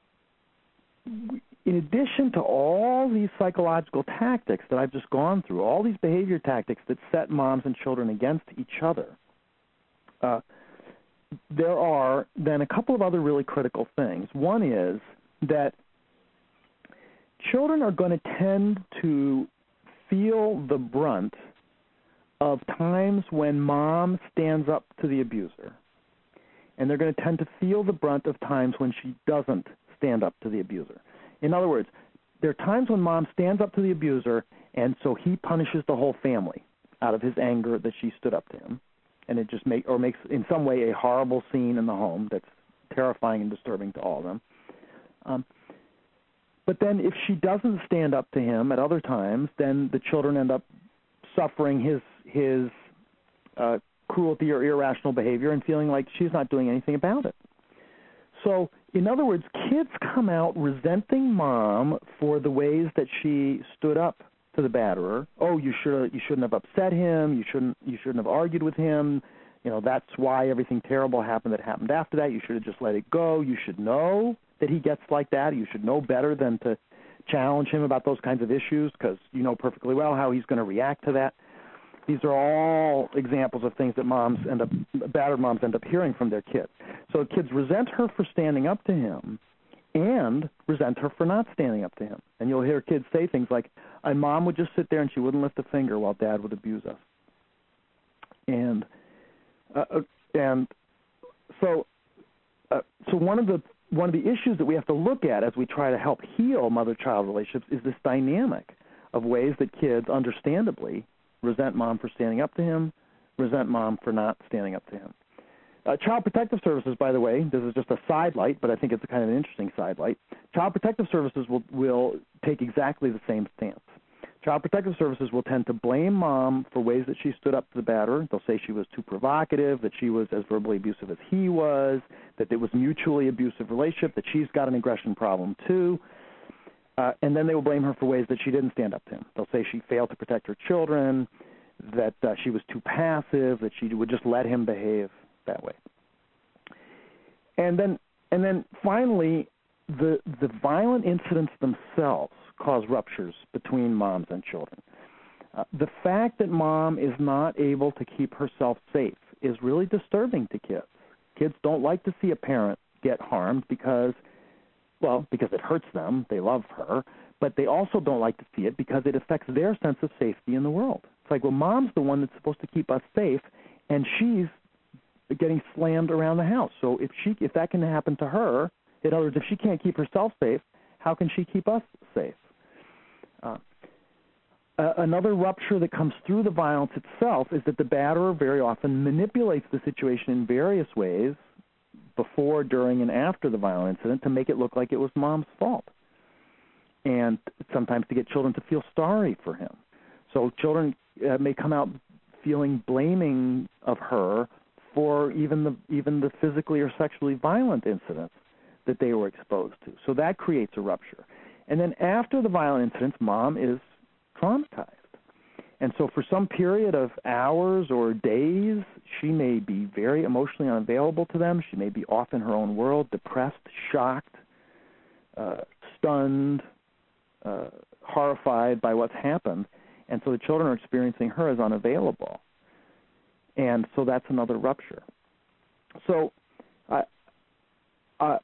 in addition to all these psychological tactics that I've just gone through, all these behavior tactics that set moms and children against each other, uh, there are then a couple of other really critical things. One is that children are going to tend to feel the brunt of times when mom stands up to the abuser, and they're going to tend to feel the brunt of times when she doesn't stand up to the abuser. In other words, there are times when mom stands up to the abuser, and so he punishes the whole family out of his anger that she stood up to him, and it just make or makes in some way a horrible scene in the home that's terrifying and disturbing to all of them. Um, but then if she doesn't stand up to him at other times, then the children end up suffering his his uh, cruelty or irrational behavior and feeling like she's not doing anything about it. So, in other words, kids come out resenting mom for the ways that she stood up to the batterer. Oh, you should you shouldn't have upset him. You shouldn't you shouldn't have argued with him. You know, that's why everything terrible happened that happened after that. You should have just let it go. You should know that he gets like that. You should know better than to challenge him about those kinds of issues because you know perfectly well how he's going to react to that. These are all examples of things that moms end up, battered moms end up hearing from their kids. So kids resent her for standing up to him and resent her for not standing up to him. And you'll hear kids say things like, and mom would just sit there and she wouldn't lift a finger while dad would abuse us. And uh, and so uh, so one of the one of the issues that we have to look at as we try to help heal mother-child relationships is this dynamic of ways that kids understandably resent mom for standing up to him, resent mom for not standing up to him. Uh, Child Protective Services, by the way, this is just a sidelight, but I think it's a kind of an interesting sidelight. Child Protective Services will, will take exactly the same stance. Child Protective Services will tend to blame mom for ways that she stood up to the batterer. They'll say she was too provocative, that she was as verbally abusive as he was, that it was a mutually abusive relationship, that she's got an aggression problem too. Uh, and then they will blame her for ways that she didn't stand up to him. They'll say she failed to protect her children, that uh, she was too passive, that she would just let him behave that way. And then, and then finally, the the violent incidents themselves cause ruptures between moms and children. Uh, the fact that mom is not able to keep herself safe is really disturbing to kids. Kids don't like to see a parent get harmed because Well, because it hurts them. They love her. But they also don't like to see it because it affects their sense of safety in the world. It's like, well, mom's the one that's supposed to keep us safe, and she's getting slammed around the house. So if she, if that can happen to her, in other words, if she can't keep herself safe, how can she keep us safe? Uh, uh, another rupture that comes through the violence itself is that the batterer very often manipulates the situation in various ways before, during, and after the violent incident to make it look like it was mom's fault, and sometimes to get children to feel sorry for him. So children uh, may come out feeling blaming of her for even the even the physically or sexually violent incidents that they were exposed to. So that creates a rupture. And then after the violent incidents, mom is traumatized. And so for some period of hours or days, she may be very emotionally unavailable to them. She may be off in her own world, depressed, shocked, uh, stunned, uh, horrified by what's happened. And so the children are experiencing her as unavailable. And so that's another rupture. So uh, uh,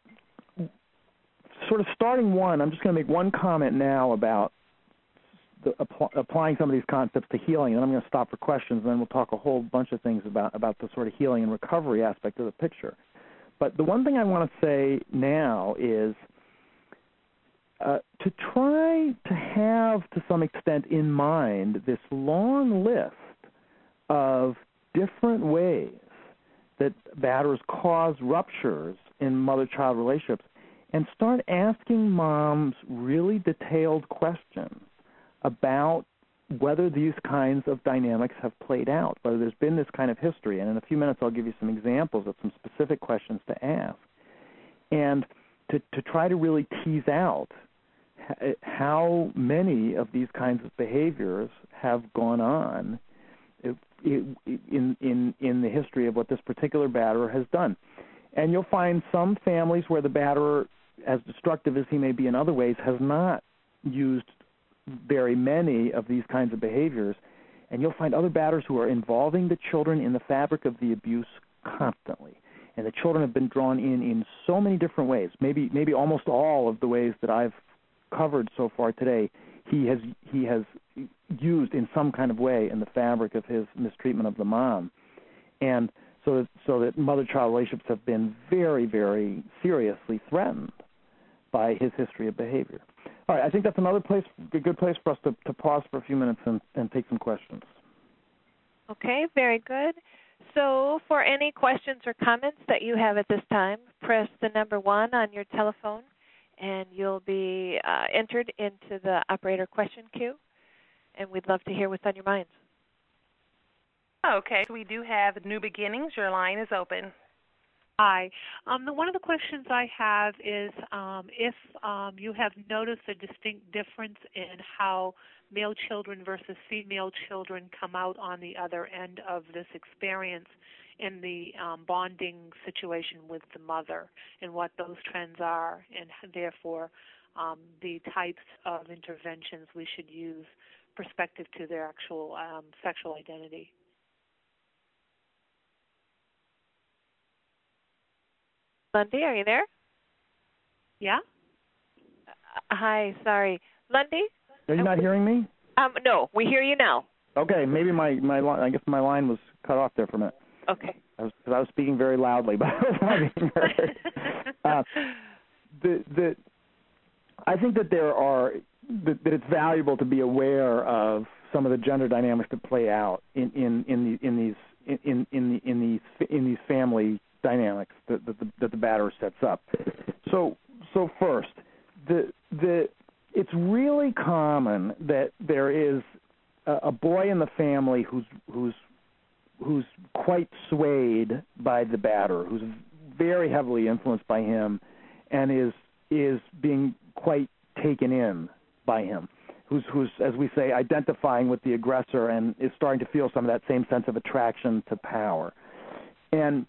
sort of starting one, I'm just going to make one comment now about The, apply, applying some of these concepts to healing, and I'm going to stop for questions, and then we'll talk a whole bunch of things about, about the sort of healing and recovery aspect of the picture. But the one thing I want to say now is uh, to try to have, to some extent, in mind this long list of different ways that batterers cause ruptures in mother-child relationships, and start asking moms really detailed questions about whether these kinds of dynamics have played out, whether there's been this kind of history. And in a few minutes, I'll give you some examples of some specific questions to ask, and to, to try to really tease out how many of these kinds of behaviors have gone on in, in, in the history of what this particular batterer has done. And you'll find some families where the batterer, as destructive as he may be in other ways, has not used very many of these kinds of behaviors, and you'll find other batterers who are involving the children in the fabric of the abuse constantly. And the children have been drawn in in so many different ways, maybe maybe almost all of the ways that I've covered so far today. He has he has used in some kind of way in the fabric of his mistreatment of the mom. And so that, so that mother-child relationships have been very, very seriously threatened by his history of behavior. All right, I think that's another place, a good place for us to, to pause for a few minutes and, and take some questions. Okay, very good. So for any questions or comments that you have at this time, press the number one on your telephone, and you'll be uh, entered into the operator question queue, and we'd love to hear what's on your minds. Okay, so we do have New Beginnings. Your line is open. Hi. Um, the, one of the questions I have is um, if um, you have noticed a distinct difference in how male children versus female children come out on the other end of this experience in the um, bonding situation with the mother, and what those trends are, and therefore um, the types of interventions we should use perspective to their actual um, sexual identity. Lundy, are you there? Yeah? Uh, hi, sorry. Lundy? Are you not hearing me? Um, no, we hear you now. Okay, maybe my, my I guess my line was cut off there for a minute. Okay. I was, cause I was speaking very loudly, but I was not being heard. Uh, the, the, I think that there are that, that it's valuable to be aware of some of the gender dynamics that play out in in, in, the, in these in in the in these in these family dynamics that, that the that the batterer sets up. So so first, the the it's really common that there is a, a boy in the family who's who's who's quite swayed by the batterer, who's very heavily influenced by him, and is is being quite taken in by him, who's who's as we say identifying with the aggressor and is starting to feel some of that same sense of attraction to power. And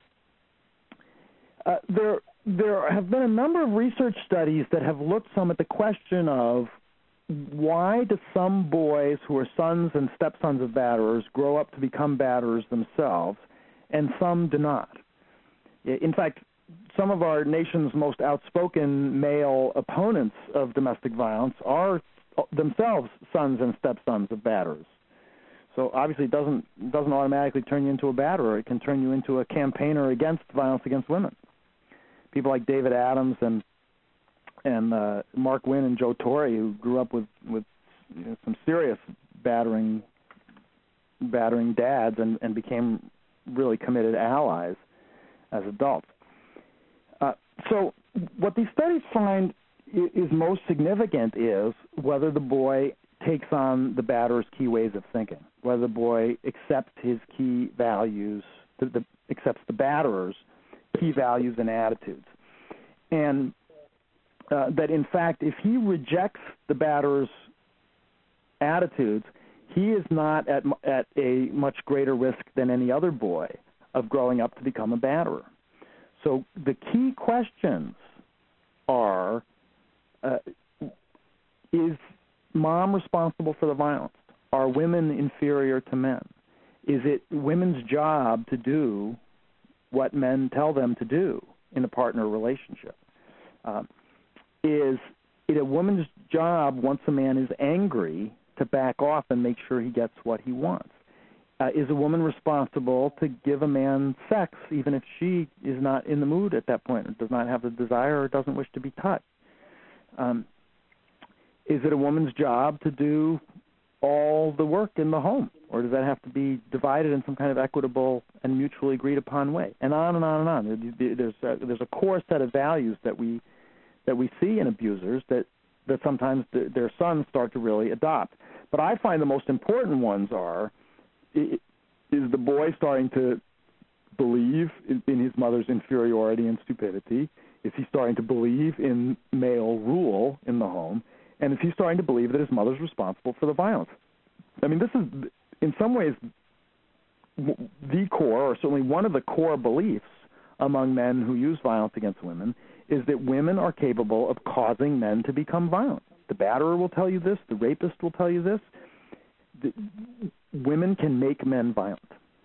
Uh, there, there have been a number of research studies that have looked some at the question of why do some boys who are sons and stepsons of batterers grow up to become batterers themselves, and some do not. In fact, some of our nation's most outspoken male opponents of domestic violence are themselves sons and stepsons of batterers. So obviously it doesn't, doesn't automatically turn you into a batterer. It can turn you into a campaigner against violence against women. People like David Adams and and uh, Mark Wynn and Joe Torre, who grew up with with you know, some serious battering battering dads and, and became really committed allies as adults. Uh, so what these studies find is most significant is whether the boy takes on the batterer's key ways of thinking, whether the boy accepts his key values, the, the, accepts the batterer's key values and attitudes. And uh, that, in fact, if he rejects the batterer's attitudes, he is not at, at a much greater risk than any other boy of growing up to become a batterer. So the key questions are, uh, is mom responsible for the violence? Are women inferior to men? Is it women's job to do what men tell them to do in a partner relationship? Um, is it a woman's job, once a man is angry, to back off and make sure he gets what he wants? Uh, is a woman responsible to give a man sex even if she is not in the mood at that point, or does not have the desire, or doesn't wish to be touched? Um, is it a woman's job to do all the work in the home, or does that have to be divided in some kind of equitable and mutually agreed upon way? And on and on and on. There's a, there's a core set of values that we that we see in abusers that, that sometimes the, their sons start to really adopt. But I find the most important ones are, is the boy starting to believe in, in his mother's inferiority and stupidity? Is he starting to believe in male rule in the home? And is he starting to believe that his mother's responsible for the violence? I mean, this is, in some ways, the core, or certainly one of the core beliefs among men who use violence against women, is that women are capable of causing men to become violent. The batterer will tell you this. The rapist will tell you this. The, women can make men violent.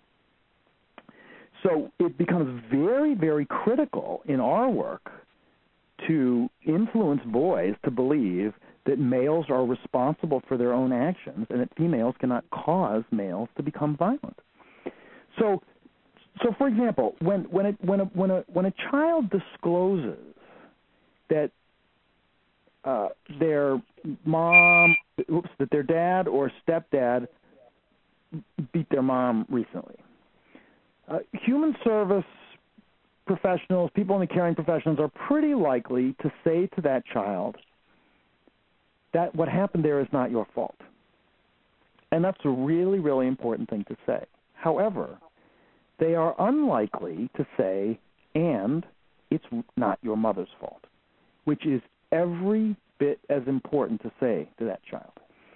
So it becomes very, very critical in our work to influence boys to believe that males are responsible for their own actions and that females cannot cause males to become violent. So, so for example, when when it, when a, when a when a child discloses that uh, their mom, oops, that their dad or stepdad beat their mom recently, uh, human service professionals, people in the caring professions, are pretty likely to say to that child that what happened there is not your fault. And that's a really, really important thing to say. However, they are unlikely to say, and it's not your mother's fault, which is every bit as important to say to that child.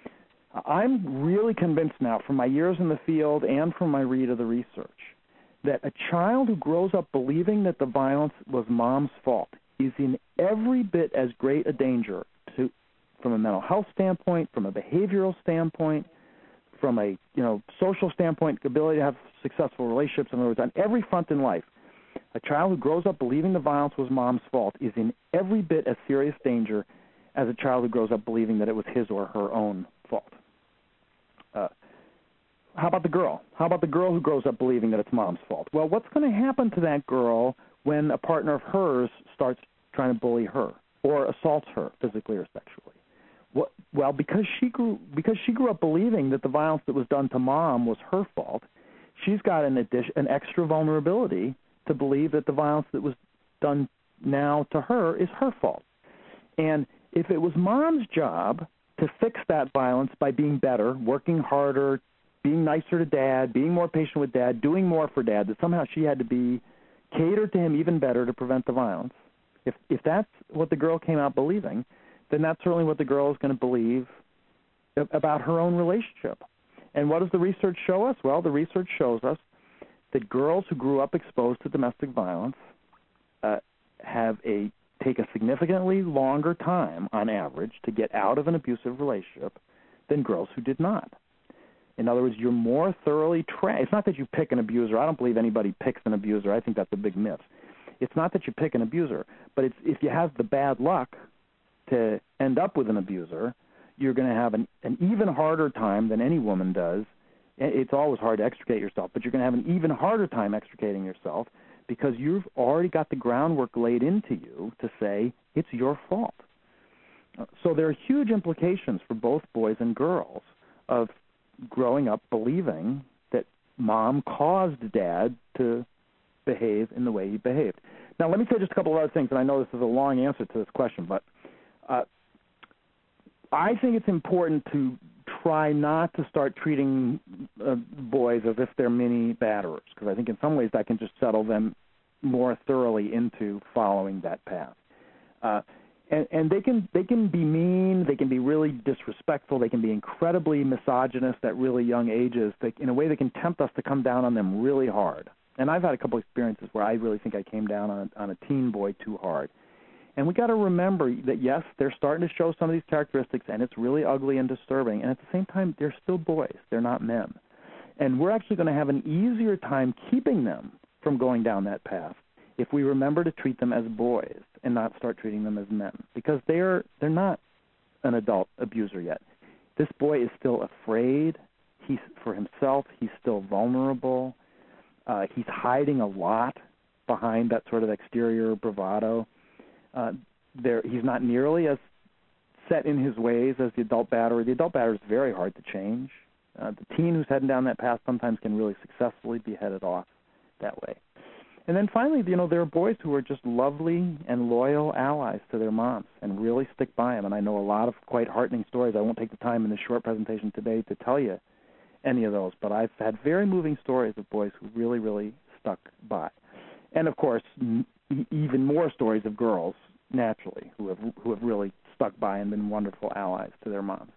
I'm really convinced now, from my years in the field and from my read of the research, that a child who grows up believing that the violence was mom's fault is in every bit as great a danger to, from a mental health standpoint, from a behavioral standpoint, from a you know social standpoint, ability to have successful relationships, in other words, on every front in life. A child who grows up believing the violence was mom's fault is in every bit as serious danger as a child who grows up believing that it was his or her own fault. Uh, how about the girl? How about the girl who grows up believing that it's mom's fault? Well, what's going to happen to that girl when a partner of hers starts trying to bully her or assaults her physically or sexually? What, well, because she grew because she grew up believing that the violence that was done to mom was her fault, she's got an addition, an extra vulnerability to believe that the violence that was done now to her is her fault. And if it was mom's job to fix that violence by being better, working harder, being nicer to dad, being more patient with dad, doing more for dad, that somehow she had to be catered to him even better to prevent the violence, if if that's what the girl came out believing, then that's certainly what the girl is going to believe about her own relationship. And what does the research show us? Well, the research shows us that girls who grew up exposed to domestic violence uh, have a take a significantly longer time on average to get out of an abusive relationship than girls who did not. In other words, you're more thoroughly trained. It's not that you pick an abuser. I don't believe anybody picks an abuser. I think that's a big myth. It's not that you pick an abuser, but it's if you have the bad luck to end up with an abuser, you're going to have an, an even harder time than any woman does. It's always hard to extricate yourself, but you're going to have an even harder time extricating yourself because you've already got the groundwork laid into you to say it's your fault. So there are huge implications for both boys and girls of growing up believing that mom caused dad to behave in the way he behaved. Now, let me say just a couple of other things, and I know this is a long answer to this question, but uh, I think it's important to try not to start treating uh, boys as if they're mini batterers, because I think in some ways that can just settle them more thoroughly into following that path. Uh, and, and they can they can be mean, they can be really disrespectful, they can be incredibly misogynist at really young ages, they, in a way that can tempt us to come down on them really hard. And I've had a couple experiences where I really think I came down on, on a teen boy too hard. And we got to remember that, yes, they're starting to show some of these characteristics, and it's really ugly and disturbing. And at the same time, they're still boys. They're not men. And we're actually going to have an easier time keeping them from going down that path if we remember to treat them as boys and not start treating them as men, because they're they're not an adult abuser yet. This boy is still afraid. He's for himself. He's still vulnerable. Uh, he's hiding a lot behind that sort of exterior bravado. Uh, there, he's not nearly as set in his ways as the adult batterer. The adult batterer is very hard to change. Uh, the teen who's heading down that path sometimes can really successfully be headed off that way. And then finally, you know, there are boys who are just lovely and loyal allies to their moms and really stick by them. And I know a lot of quite heartening stories. I won't take the time in this short presentation today to tell you any of those, but I've had very moving stories of boys who really, really stuck by. And, of course, n- even more stories of girls, naturally, who have who have really stuck by and been wonderful allies to their moms.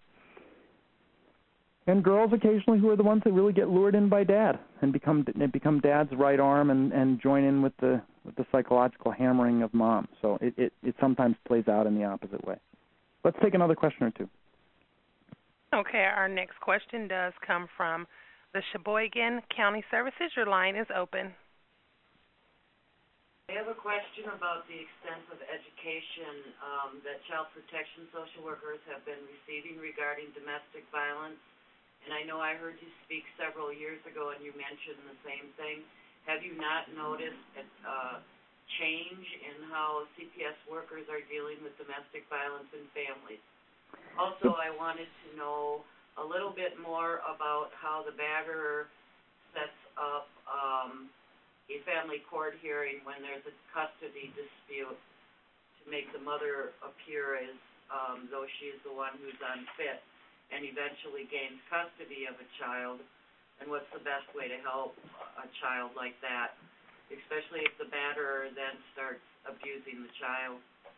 And girls occasionally who are the ones that really get lured in by dad and become and become dad's right arm and, and join in with the with the psychological hammering of mom. So it, it, it sometimes plays out in the opposite way. Let's take another question or two. Okay, our next question does come from the Sheboygan County Services. Your line is open. I have a question about the extent of education um, that child protection social workers have been receiving regarding domestic violence. And I know I heard you speak several years ago and you mentioned the same thing. Have you not noticed a uh, change in how C P S workers are dealing with domestic violence in families? Also, I wanted to know a little bit more about how the batterer sets up um, a family court hearing when there's a custody dispute to make the mother appear as um, though she is the one who's unfit and eventually gains custody of a child, and what's the best way to help a child like that, especially if the batterer then starts abusing the child.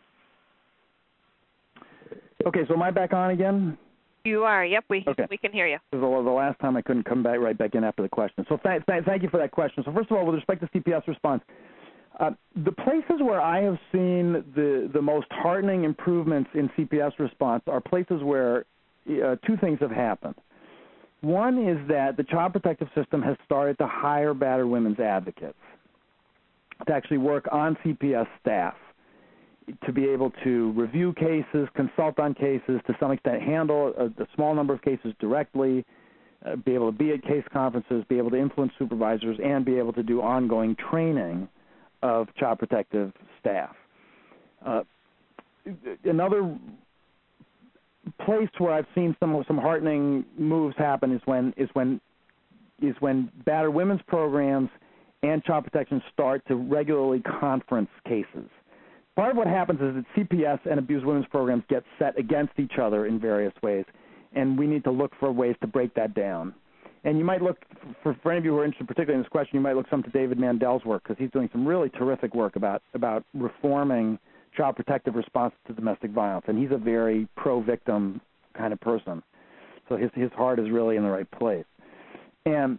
Okay, so am I back on again? You are. Yep, we okay. we can hear you. This is the, the last time I couldn't come back right back in after the question. So th- th- thank you for that question. So first of all, with respect to C P S response, uh, the places where I have seen the, the most heartening improvements in C P S response are places where uh, two things have happened. One is that the Child Protective System has started to hire battered women's advocates to actually work on C P S staff, to be able to review cases, consult on cases, to some extent handle a, a small number of cases directly, uh, be able to be at case conferences, be able to influence supervisors, and be able to do ongoing training of child protective staff. Uh, another place where I've seen some some heartening moves happen is when is when is when battered women's programs and child protection start to regularly conference cases. Part of what happens is that C P S and abused women's programs get set against each other in various ways, and we need to look for ways to break that down. And you might look, for, for any of you who are interested particularly in this question, you might look some to David Mandel's work, because he's doing some really terrific work about, about reforming child protective response to domestic violence, and he's a very pro-victim kind of person. So his his heart is really in the right place. And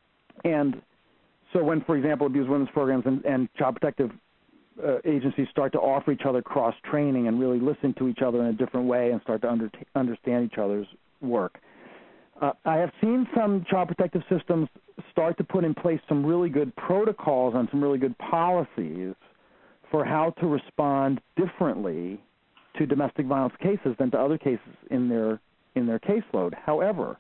and so when, for example, abused women's programs and, and child protective Uh, agencies start to offer each other cross-training and really listen to each other in a different way and start to under, understand each other's work. Uh, I have seen some child protective systems start to put in place some really good protocols and some really good policies for how to respond differently to domestic violence cases than to other cases in their in their caseload. However,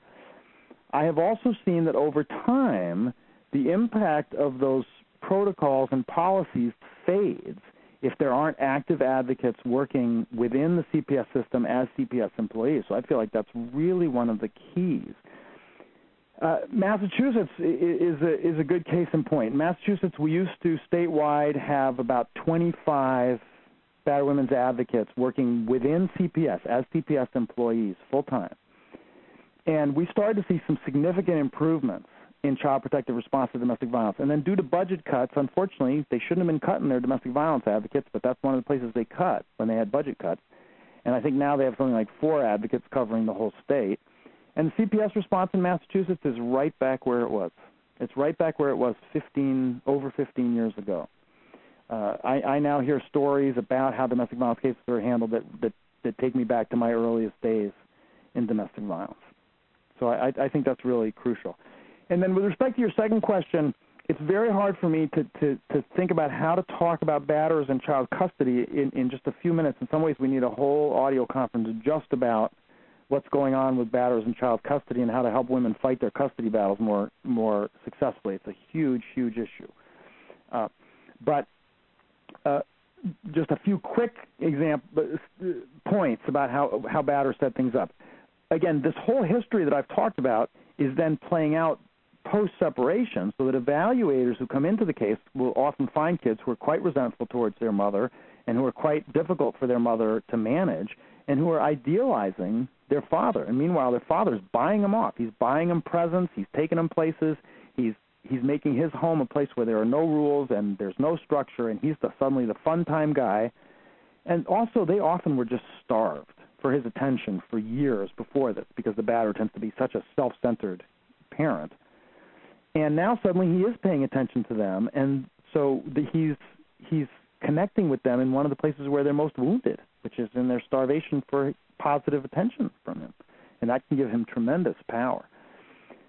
I have also seen that over time, the impact of those protocols and policies fades if there aren't active advocates working within the C P S system as C P S employees. So I feel like that's really one of the keys. Uh, Massachusetts is a, is a good case in point. In Massachusetts, we used to statewide have about twenty-five battered women's advocates working within C P S as C P S employees full-time. And we started to see some significant improvements in child protective response to domestic violence. And then due to budget cuts, unfortunately, they shouldn't have been cutting their domestic violence advocates, but that's one of the places they cut when they had budget cuts. And I think now they have something like four advocates covering the whole state. And the C P S response in Massachusetts is right back where it was. It's right back where it was fifteen, over fifteen years ago. Uh, I, I now hear stories about how domestic violence cases are handled that, that, that take me back to my earliest days in domestic violence. So I, I think that's really crucial. And then with respect to your second question, it's very hard for me to, to, to think about how to talk about batterers and child custody in, in just a few minutes. In some ways, we need a whole audio conference just about what's going on with batterers and child custody and how to help women fight their custody battles more more successfully. It's a huge, huge issue. Uh, but uh, just a few quick example points about how, how batterers set things up. Again, this whole history that I've talked about is then playing out post-separation, so that evaluators who come into the case will often find kids who are quite resentful towards their mother and who are quite difficult for their mother to manage and who are idealizing their father. And meanwhile, their father is buying them off. He's buying them presents. He's taking them places. He's he's making his home a place where there are no rules and there's no structure, and he's the, suddenly the fun-time guy. And also, they often were just starved for his attention for years before this because the batterer tends to be such a self-centered parent. And now suddenly he is paying attention to them, and so the, he's he's connecting with them in one of the places where they're most wounded, which is in their starvation for positive attention from him. And that can give him tremendous power.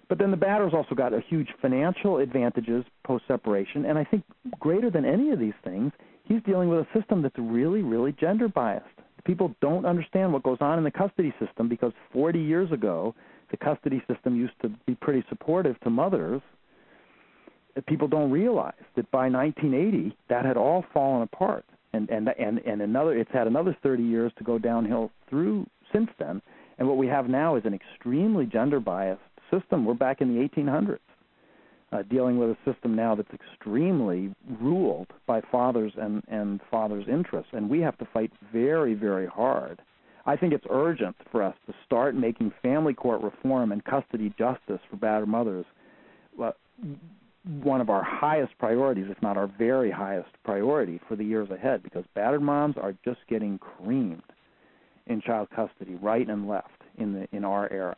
But then the batter's also got a huge financial advantages post-separation, and I think greater than any of these things, he's dealing with a system that's really, really gender biased. People don't understand what goes on in the custody system because forty years ago, the custody system used to be pretty supportive to mothers. People don't realize that by nineteen eighty, that had all fallen apart, and and and and another, it's had another thirty years to go downhill through since then. And what we have now is an extremely gender biased system. We're back in the eighteen hundreds, uh, dealing with a system now that's extremely ruled by fathers and, and fathers' interests, and we have to fight very, very hard. I think it's urgent for us to start making family court reform and custody justice for battered mothers uh, one of our highest priorities, if not our very highest priority for the years ahead, because battered moms are just getting creamed in child custody right and left in the in our era.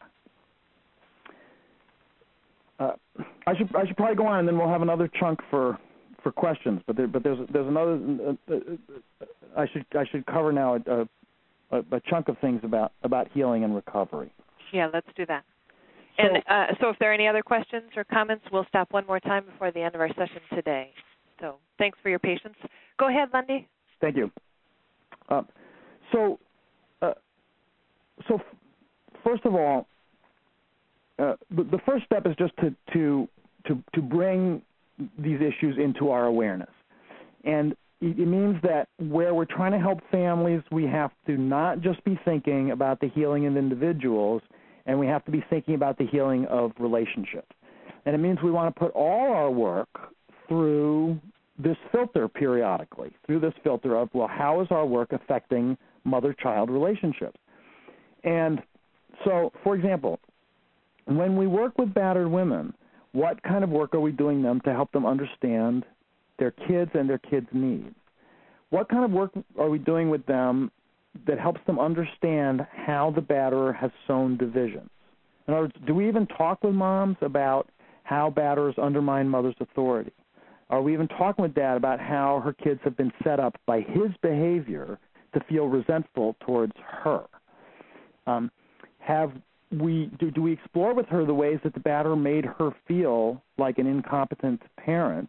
Uh, I should I should probably go on, and then we'll have another chunk for for questions. But there, but there's there's another. Uh, uh, I should I should cover now a, a, a chunk of things about, about healing and recovery. Yeah, let's do that. So, and uh, so if there are any other questions or comments, we'll stop one more time before the end of our session today. So thanks for your patience. Go ahead, Lundy. Thank you. Uh, so, uh, so f- first of all, uh, the, the first step is just to, to to to bring these issues into our awareness, and it, it means that where we're trying to help families, we have to not just be thinking about the healing of individuals, and we have to be thinking about the healing of relationships. And it means we want to put all our work through this filter periodically, through this filter of, well, how is our work affecting mother-child relationships? And so, for example, when we work with battered women, what kind of work are we doing them to help them understand their kids and their kids' needs? What kind of work are we doing with them that helps them understand how the batterer has sown divisions? In other words, do we even talk with moms about how batterers undermine mother's authority? Are we even talking with dad about how her kids have been set up by his behavior to feel resentful towards her? Um, have we do, do we explore with her the ways that the batterer made her feel like an incompetent parent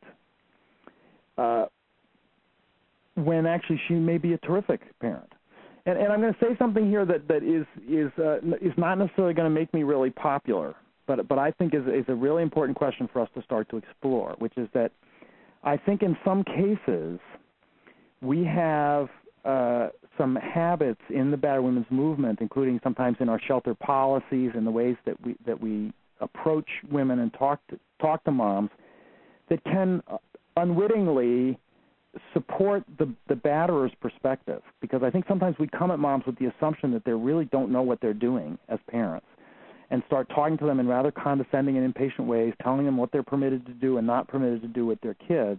uh, when actually she may be a terrific parent? And, and I'm going to say something here that, that is is uh, is not necessarily going to make me really popular, but but I think is is a really important question for us to start to explore, which is that I think in some cases we have uh, some habits in the battered women's movement, including sometimes in our shelter policies and the ways that we that we approach women and talk to, talk to moms, that can unwittingly support the, the batterer's perspective, because I think sometimes we come at moms with the assumption that they really don't know what they're doing as parents and start talking to them in rather condescending and impatient ways, telling them what they're permitted to do and not permitted to do with their kids,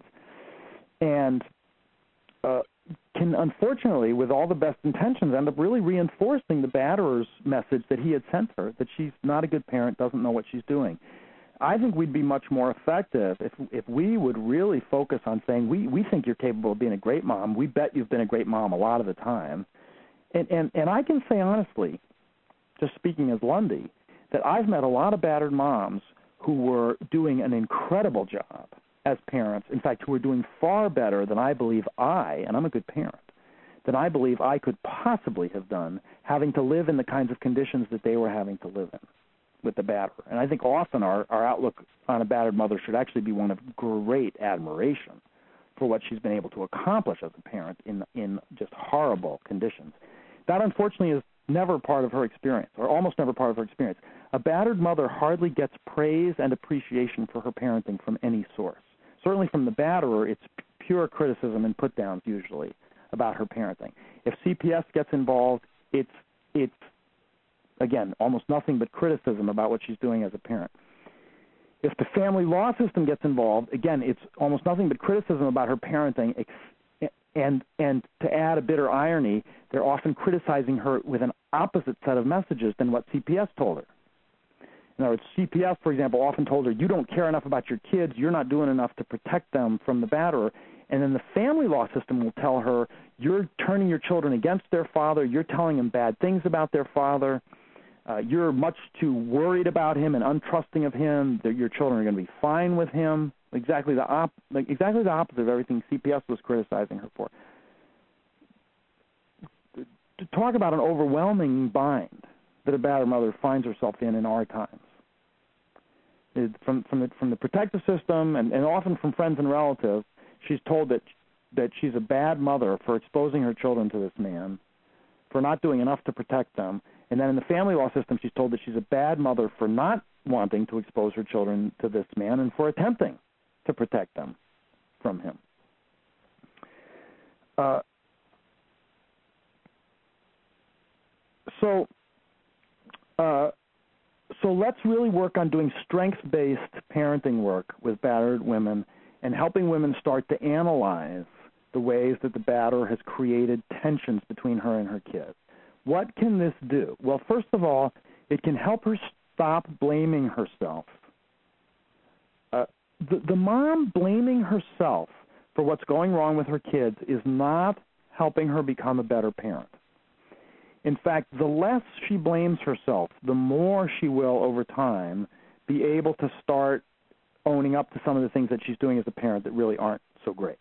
and uh, can unfortunately, with all the best intentions, end up really reinforcing the batterer's message that he had sent her, that she's not a good parent, doesn't know what she's doing. I think we'd be much more effective if if we would really focus on saying, we, we think you're capable of being a great mom. We bet you've been a great mom a lot of the time. And, and, and I can say honestly, just speaking as Lundy, that I've met a lot of battered moms who were doing an incredible job as parents, in fact, who were doing far better than I believe I, and I'm a good parent, than I believe I could possibly have done, having to live in the kinds of conditions that they were having to live in with the batterer. And I think often our, our outlook on a battered mother should actually be one of great admiration for what she's been able to accomplish as a parent in in just horrible conditions. That, unfortunately, is never part of her experience, or almost never part of her experience. A battered mother hardly gets praise and appreciation for her parenting from any source. Certainly from the batterer, it's pure criticism and put-downs usually about her parenting. If C P S gets involved, it's it's again, almost nothing but criticism about what she's doing as a parent. If the family law system gets involved, again, it's almost nothing but criticism about her parenting, and and to add a bitter irony, they're often criticizing her with an opposite set of messages than what C P S told her. In other words, C P S, for example, often told her, you don't care enough about your kids, you're not doing enough to protect them from the batterer. And then the family law system will tell her, you're turning your children against their father, you're telling them bad things about their father, Uh, you're much too worried about him and untrusting of him. That your children are going to be fine with him. Exactly the op- like exactly the opposite of everything C P S was criticizing her for. To talk about an overwhelming bind that a battered mother finds herself in in our times. It, from from the from the protective system and, and often from friends and relatives, she's told that that she's a bad mother for exposing her children to this man, for not doing enough to protect them. And then in the family law system, she's told that she's a bad mother for not wanting to expose her children to this man and for attempting to protect them from him. Uh, so, uh, so let's really work on doing strength-based parenting work with battered women and helping women start to analyze the ways that the batterer has created tensions between her and her kids. What can this do? Well, first of all, it can help her stop blaming herself. Uh, the, the mom blaming herself for what's going wrong with her kids is not helping her become a better parent. In fact, the less she blames herself, the more she will, over time, be able to start owning up to some of the things that she's doing as a parent that really aren't so great.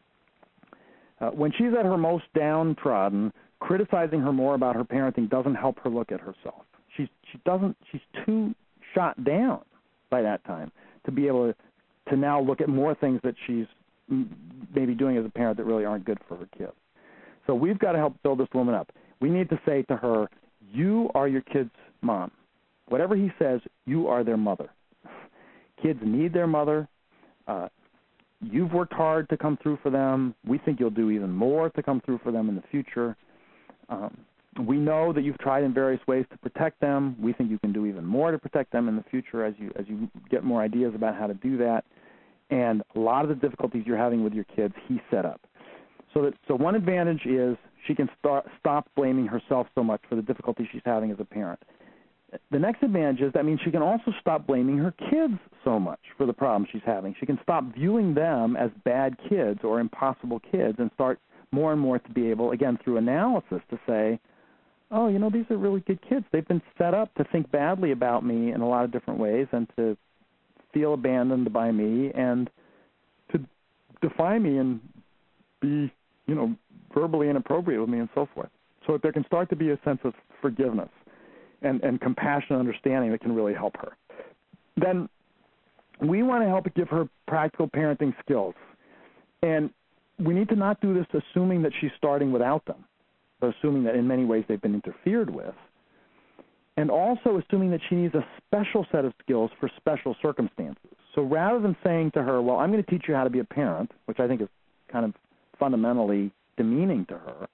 Uh, when she's at her most downtrodden, criticizing her more about her parenting doesn't help her look at herself. She's she doesn't she's too shot down by that time to be able to, to now look at more things that she's maybe doing as a parent that really aren't good for her kids. So we've got to help build this woman up. We need to say to her, you are your kid's mom. Whatever he says, you are their mother. Kids need their mother. Uh, you've worked hard to come through for them. We think you'll do even more to come through for them in the future. Um, we know that you've tried in various ways to protect them. We think you can do even more to protect them in the future as you as you get more ideas about how to do that. And a lot of the difficulties you're having with your kids, he set up. So that so one advantage is she can start, stop blaming herself so much for the difficulties she's having as a parent. The next advantage is that means she can also stop blaming her kids so much for the problems she's having. She can stop viewing them as bad kids or impossible kids and start more and more to be able, again, through analysis, to say, oh, you know, these are really good kids. They've been set up to think badly about me in a lot of different ways and to feel abandoned by me and to defy me and be, you know, verbally inappropriate with me and so forth. So there can start to be a sense of forgiveness and, and compassion and understanding that can really help her. Then we want to help give her practical parenting skills. And we need to not do this assuming that she's starting without them, but assuming that in many ways they've been interfered with, and also assuming that she needs a special set of skills for special circumstances. So rather than saying to her, well, I'm going to teach you how to be a parent, which I think is kind of fundamentally demeaning to her,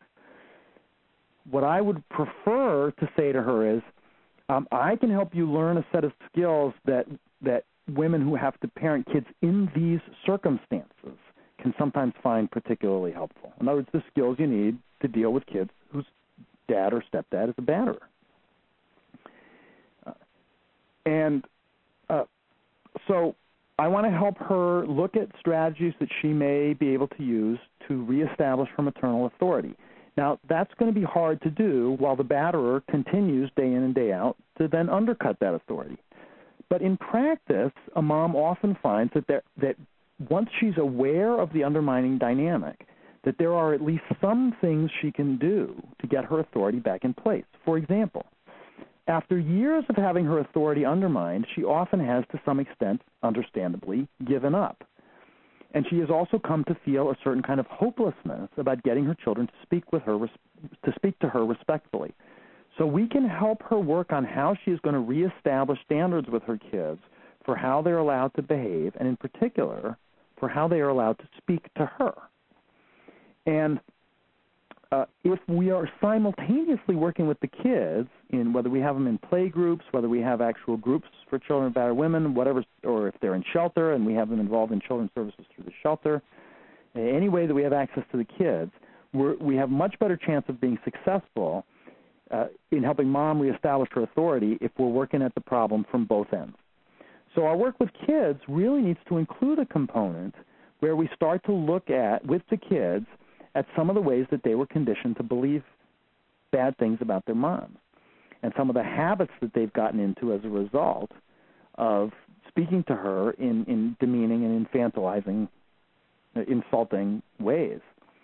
what I would prefer to say to her is, um, I can help you learn a set of skills that that women who have to parent kids in these circumstances can sometimes find particularly helpful. In other words, the skills you need to deal with kids whose dad or stepdad is a batterer. Uh, and uh, so I want to help her look at strategies that she may be able to use to reestablish her maternal authority. Now, that's going to be hard to do while the batterer continues day in and day out to then undercut that authority. But in practice, a mom often finds that there, that once she's aware of the undermining dynamic, that there are at least some things she can do to get her authority back in place. For example, after years of having her authority undermined, she often has, to some extent, understandably, given up. And she has also come to feel a certain kind of hopelessness about getting her children to speak with her, to speak to her respectfully. So we can help her work on how she is going to reestablish standards with her kids for how they're allowed to behave, and in particular, for how they are allowed to speak to her. And uh, if we are simultaneously working with the kids, in whether we have them in play groups, whether we have actual groups for children of battered women, whatever, or if they're in shelter and we have them involved in children's services through the shelter, any way that we have access to the kids, we're, we have much better chance of being successful uh, in helping mom reestablish her authority if we're working at the problem from both ends. So our work with kids really needs to include a component where we start to look at, with the kids, at some of the ways that they were conditioned to believe bad things about their moms. and some of the habits that they've gotten into as a result of speaking to her in, in demeaning and infantilizing, uh, insulting ways.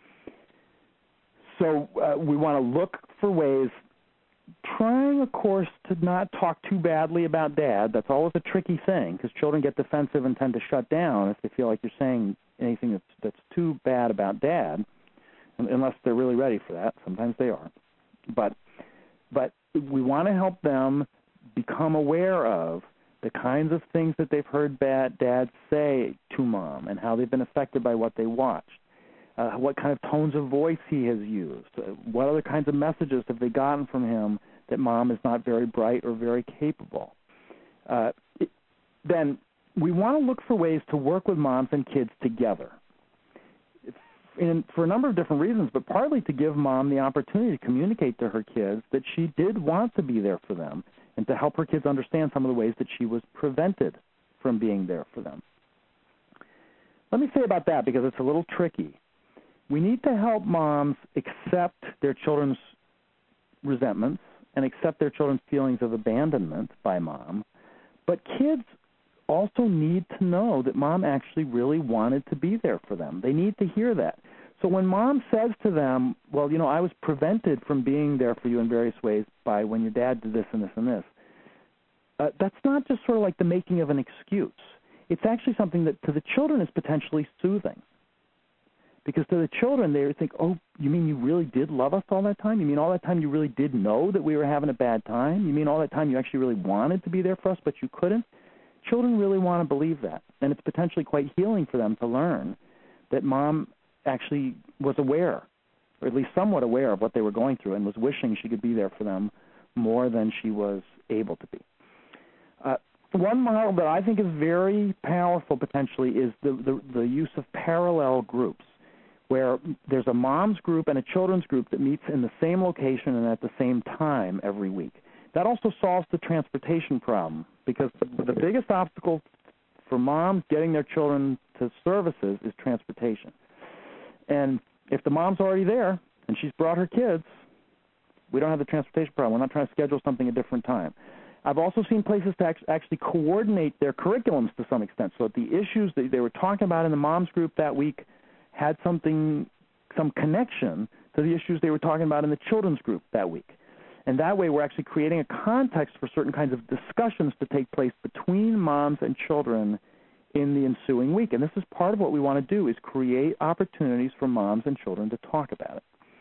So uh, we want to look for ways, trying, of course, to not talk too badly about Dad. That's always a tricky thing because children get defensive and tend to shut down if they feel like you're saying anything that's, that's too bad about Dad, unless they're really ready for that. Sometimes they are. But, but we want to help them become aware of the kinds of things that they've heard bad Dad say to Mom and how they've been affected by what they watched. Uh, what kind of tones of voice he has used, uh, what other kinds of messages have they gotten from him that Mom is not very bright or very capable. Uh, it, then we want to look for ways to work with moms and kids together in, for a number of different reasons, but partly to give Mom the opportunity to communicate to her kids that she did want to be there for them and to help her kids understand some of the ways that she was prevented from being there for them. Let me say about that because it's a little tricky. We need to help moms accept their children's resentments and accept their children's feelings of abandonment by Mom. But kids also need to know that Mom actually really wanted to be there for them. They need to hear that. So when Mom says to them, well, you know, I was prevented from being there for you in various ways by when your dad did this and this and this, uh, that's not just sort of like the making of an excuse. It's actually something that to the children is potentially soothing. Because to the children, they think, oh, you mean you really did love us all that time? You mean all that time you really did know that we were having a bad time? You mean all that time you actually really wanted to be there for us, but you couldn't? Children really want to believe that. And it's potentially quite healing for them to learn that Mom actually was aware, or at least somewhat aware of what they were going through and was wishing she could be there for them more than she was able to be. Uh, one model that I think is very powerful potentially is the, the, the use of parallel groups, where there's a mom's group and a children's group that meets in the same location and at the same time every week. That also solves the transportation problem because the biggest obstacle for moms getting their children to services is transportation. And if the mom's already there and she's brought her kids, we don't have the transportation problem. We're not trying to schedule something a different time. I've also seen places to actually coordinate their curriculums to some extent so that the issues that they were talking about in the mom's group that week had something, some connection to the issues they were talking about in the children's group that week. And that way we're actually creating a context for certain kinds of discussions to take place between moms and children in the ensuing week. And this is part of what we want to do is create opportunities for moms and children to talk about it.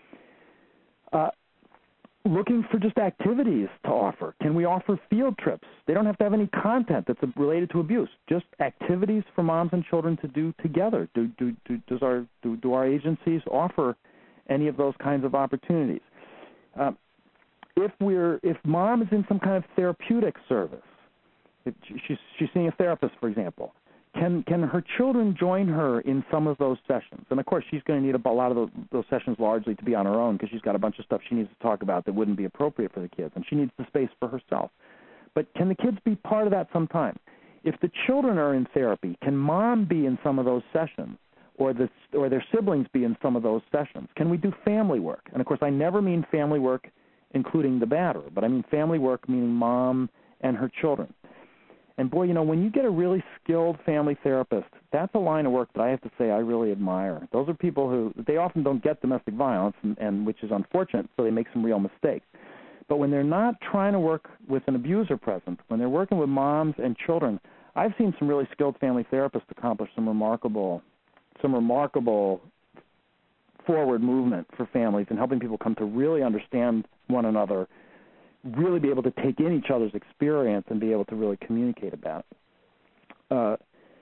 Uh, looking for just activities to offer. Can we offer field trips? They don't have to have any content that's related to abuse. Just activities for moms and children to do together. Do do, do does our do, do our agencies offer any of those kinds of opportunities? Uh, if we're if mom is in some kind of therapeutic service, if she's she's seeing a therapist, for example, Can can her children join her in some of those sessions? And, of course, she's going to need a lot of those, those sessions largely to be on her own because she's got a bunch of stuff she needs to talk about that wouldn't be appropriate for the kids, and she needs the space for herself. But can the kids be part of that sometime? If the children are in therapy, can mom be in some of those sessions or, the, or their siblings be in some of those sessions? Can we do family work? And, of course, I never mean family work including the batterer, but I mean family work meaning mom and her children. And, boy, you know, when you get a really skilled family therapist, that's a line of work that I have to say I really admire. Those are people who, they often don't get domestic violence, and, and which is unfortunate, so they make some real mistakes. But when they're not trying to work with an abuser present, when they're working with moms and children, I've seen some really skilled family therapists accomplish some remarkable, some remarkable forward movement for families and helping people come to really understand one another, really be able to take in each other's experience and be able to really communicate about it. Uh,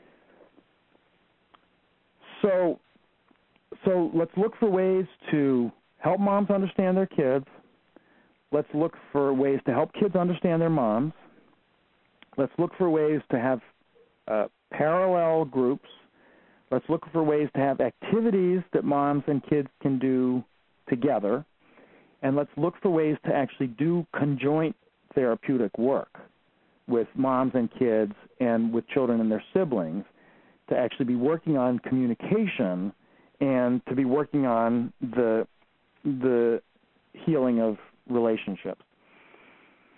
so, so let's look for ways to help moms understand their kids. Let's look for ways to help kids understand their moms. Let's look for ways to have uh, parallel groups. Let's look for ways to have activities that moms and kids can do together. And let's look for ways to actually do conjoint therapeutic work with moms and kids and with children and their siblings to actually be working on communication and to be working on the the healing of relationships.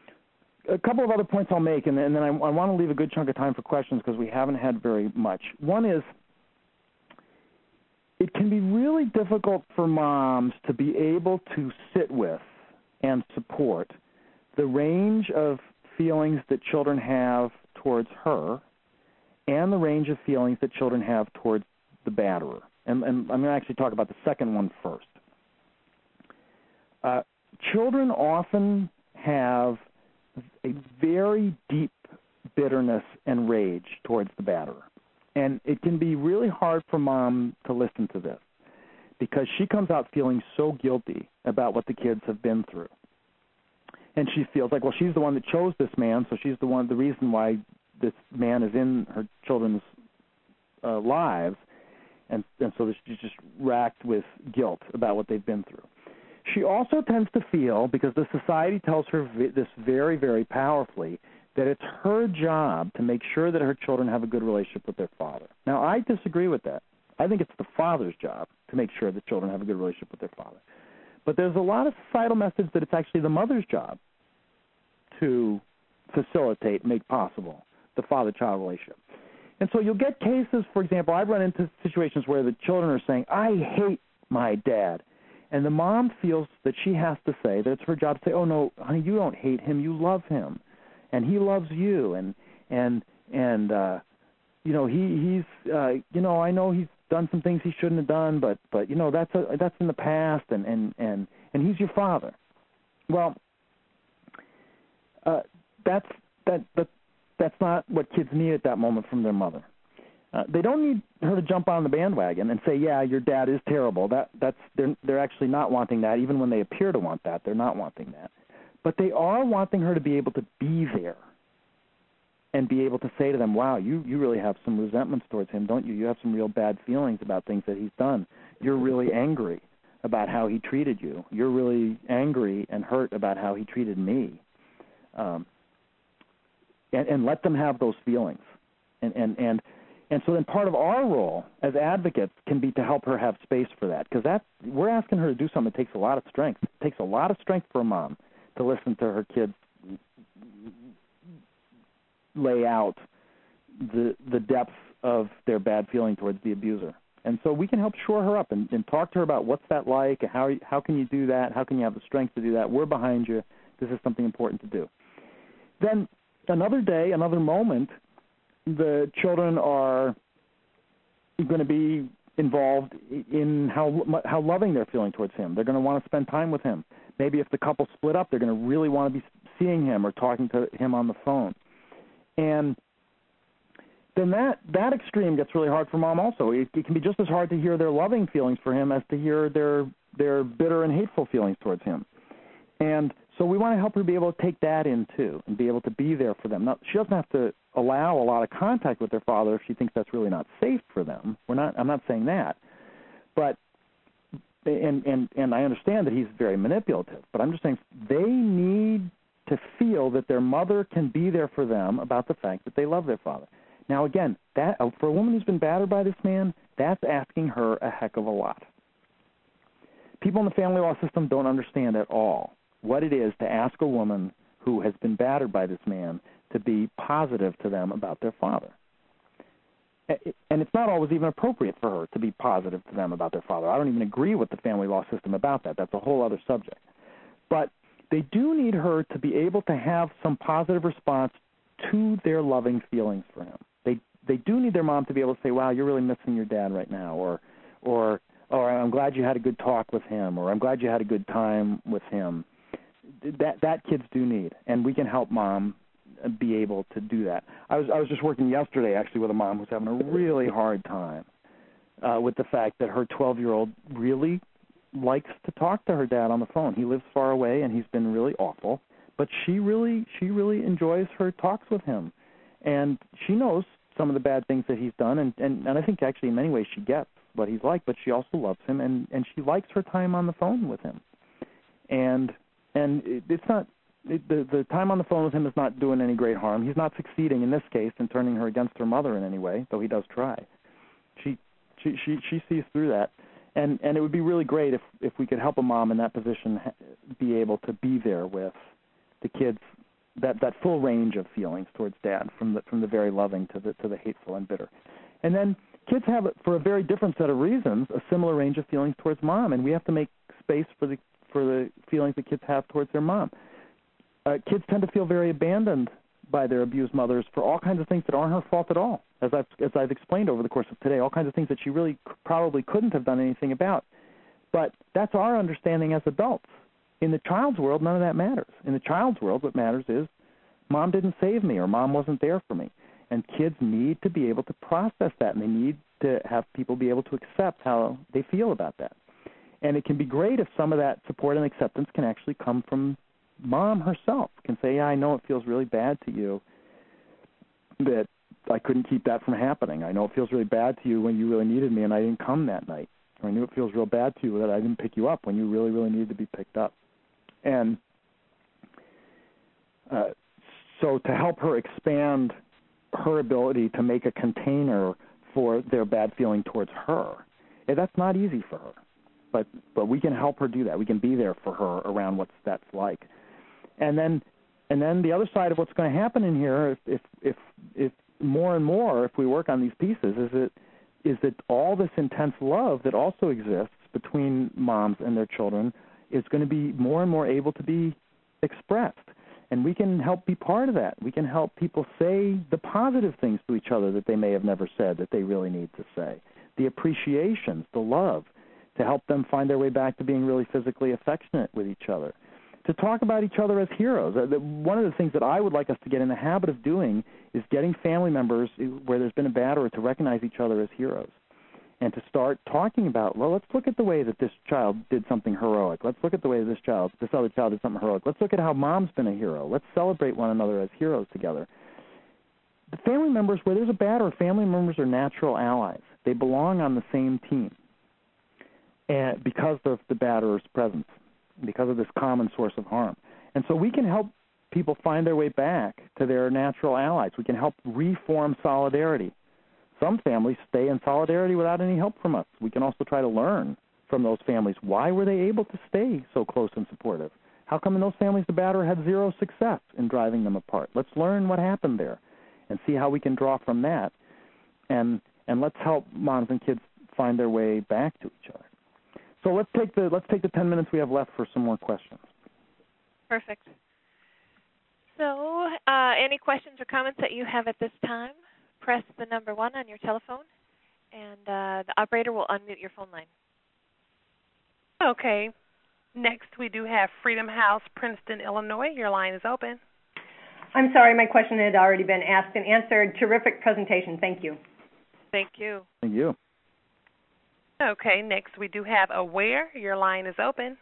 a couple of other points I'll make, and, and then I, I want to leave a good chunk of time for questions because we haven't had very much. One is, it can be really difficult for moms to be able to sit with and support the range of feelings that children have towards her and the range of feelings that children have towards the batterer. And, and I'm going to actually talk about the second one first. Uh, children often have a very deep bitterness and rage towards the batterer. And it can be really hard for mom to listen to this because she comes out feeling so guilty about what the kids have been through. And she feels like, well, she's the one that chose this man, so she's the one, the reason why this man is in her children's uh, lives. And, and so she's just racked with guilt about what they've been through. She also tends to feel, because the society tells her this very, very powerfully, that it's her job to make sure that her children have a good relationship with their father. Now, I disagree with that. I think it's the father's job to make sure that children have a good relationship with their father. But there's a lot of societal message that it's actually the mother's job to facilitate, make possible the father-child relationship. And so you'll get cases, for example, I've run into situations where the children are saying, I hate my dad. And the mom feels that she has to say, that it's her job to say, oh, no, honey, you don't hate him, you love him. And he loves you. And, and, and uh, you know, he, he's, uh, you know, I know he's done some things he shouldn't have done, but, but you know, that's a, that's in the past, and, and, and, and he's your father. Well, uh, that's, that, that, that's not what kids need at that moment from their mother. Uh, they don't need her to jump on the bandwagon and say, yeah, your dad is terrible. That, that's, they're, they're actually not wanting that. Even when they appear to want that, they're not wanting that. But they are wanting her to be able to be there and be able to say to them, wow, you, you really have some resentments towards him, don't you? You have some real bad feelings about things that he's done. You're really angry about how he treated you. You're really angry and hurt about how he treated me. Um, and, and let them have those feelings. And, and, and, and so then part of our role as advocates can be to help her have space for that, because that, we're asking her to do something that takes a lot of strength. It takes a lot of strength for a mom to listen to her kids lay out the the depth of their bad feeling towards the abuser. And so we can help shore her up and, and talk to her about what's that like, how how can you do that, how can you have the strength to do that. We're behind you. This is something important to do. Then another day, another moment, the children are going to be involved in how how loving they're feeling towards him. They're going to want to spend time with him. Maybe if the couple split up, they're going to really want to be seeing him or talking to him on the phone. And then that, that extreme gets really hard for mom also. It, it can be just as hard to hear their loving feelings for him as to hear their their bitter and hateful feelings towards him. And so we want to help her be able to take that in too and be able to be there for them. Now, she doesn't have to allow a lot of contact with their father if she thinks that's really not safe for them. We're not. I'm not saying that. But and and and I understand that he's very manipulative. But I'm just saying they need to feel that their mother can be there for them about the fact that they love their father. Now, again, that for a woman who's been battered by this man, that's asking her a heck of a lot. People in the family law system don't understand at all what it is to ask a woman who has been battered by this man to be positive to them about their father. And it's not always even appropriate for her to be positive to them about their father. I don't even agree with the family law system about that. That's a whole other subject. But they do need her to be able to have some positive response to their loving feelings for him. They they do need their mom to be able to say, wow, you're really missing your dad right now, or or or I'm glad you had a good talk with him, or I'm glad you had a good time with him. That that kids do need, and we can help mom be able to do that. I was I was just working yesterday actually with a mom who's having a really hard time uh, with the fact that her twelve-year-old really likes to talk to her dad on the phone. He lives far away, and he's been really awful. But she really, she really enjoys her talks with him, and she knows some of the bad things that he's done, and, and, and I think actually in many ways she gets what he's like. But she also loves him, and, and she likes her time on the phone with him. And and it, it's not it, the the time on the phone with him is not doing any great harm. He's not succeeding in this case in turning her against her mother in any way, though he does try. She she she, she sees through that. And and it would be really great if, if we could help a mom in that position be able to be there with the kids that, that full range of feelings towards dad, from the from the very loving to the to the hateful and bitter. And then kids have, for a very different set of reasons, a similar range of feelings towards mom, and we have to make space for the for the feelings that kids have towards their mom. Uh, kids tend to feel very abandoned by their abused mothers for all kinds of things that aren't her fault at all, as I've, as I've explained over the course of today, all kinds of things that she really probably couldn't have done anything about. But that's our understanding as adults. In the child's world, none of that matters. In the child's world, what matters is mom didn't save me or mom wasn't there for me. And kids need to be able to process that, and they need to have people be able to accept how they feel about that. And it can be great if some of that support and acceptance can actually come from mom herself, can say, yeah, I know it feels really bad to you that I couldn't keep that from happening. I know it feels really bad to you when you really needed me and I didn't come that night. Or I knew it feels real bad to you that I didn't pick you up when you really, really needed to be picked up. And uh, so to help her expand her ability to make a container for their bad feeling towards her, yeah, that's not easy for her. But but we can help her do that. We can be there for her around what that's like. And then and then the other side of what's going to happen in here, if if if, if more and more, if we work on these pieces, is that is that all this intense love that also exists between moms and their children is going to be more and more able to be expressed. And we can help be part of that. We can help people say the positive things to each other that they may have never said that they really need to say, the appreciations, the love, to help them find their way back to being really physically affectionate with each other, to talk about each other as heroes. One of the things that I would like us to get in the habit of doing is getting family members where there's been a batterer to recognize each other as heroes and to start talking about, well, let's look at the way that this child did something heroic. Let's look at the way this child, this other child did something heroic. Let's look at how mom's been a hero. Let's celebrate one another as heroes together. The family members, where there's a batterer, family members are natural allies. They belong on the same team. And because of the batterer's presence, because of this common source of harm. And so we can help people find their way back to their natural allies. We can help reform solidarity. Some families stay in solidarity without any help from us. We can also try to learn from those families. Why were they able to stay so close and supportive? How come in those families the batterer had zero success in driving them apart? Let's learn what happened there and see how we can draw from that. And and let's help moms and kids find their way back to each other. So let's take the let's take the ten minutes we have left for some more questions. Perfect. So, uh, any questions or comments that you have at this time? Press the number one on your telephone, and uh, the operator will unmute your phone line. Okay. Next, we do have Freedom House, Princeton, Illinois. Your line is open. I'm sorry, my question had already been asked and answered. Terrific presentation. Thank you. Thank you. Thank you. Okay, next we do have Aware. Your line is open.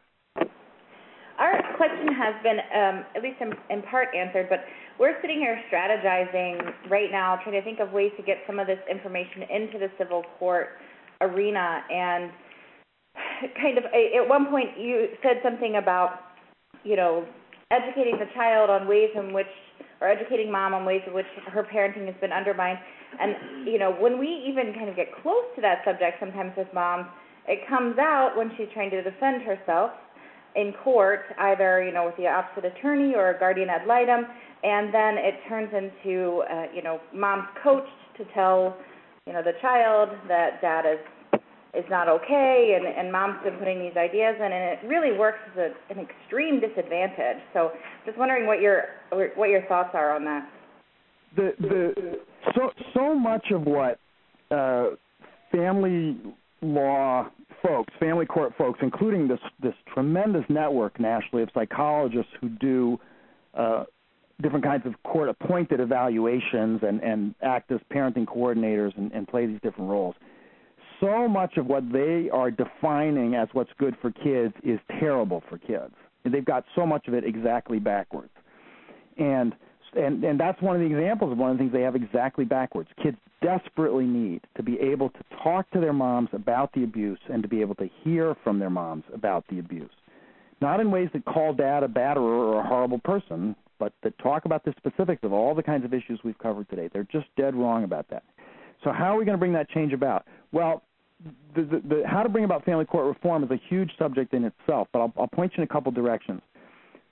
Our question has been um, at least in, in part answered, but we're sitting here strategizing right now, trying to think of ways to get some of this information into the civil court arena. And kind of at one point you said something about, you know, educating the child on ways in which, or educating mom on ways in which her parenting has been undermined. And, you know, when we even kind of get close to that subject, sometimes as moms, it comes out when she's trying to defend herself in court, either, you know, with the opposite attorney or a guardian ad litem, and then it turns into, uh, you know, mom's coached to tell, you know, the child that dad is is not okay, and, and mom's been putting these ideas in, and it really works as a, an extreme disadvantage. So just wondering what your what your thoughts are on that. The the so so much of what uh, family law folks, family court folks, including this this tremendous network nationally of psychologists who do uh, different kinds of court-appointed evaluations and, and act as parenting coordinators and, and play these different roles. So much of what they are defining as what's good for kids is terrible for kids. And they've got so much of it exactly backwards. And And, and that's one of the examples of one of the things they have exactly backwards. Kids desperately need to be able to talk to their moms about the abuse and to be able to hear from their moms about the abuse. Not in ways that call dad a batterer or a horrible person, but that talk about the specifics of all the kinds of issues we've covered today. They're just dead wrong about that. So how are we going to bring that change about? Well, the, the, the, how to bring about family court reform is a huge subject in itself, but I'll, I'll point you in a couple directions.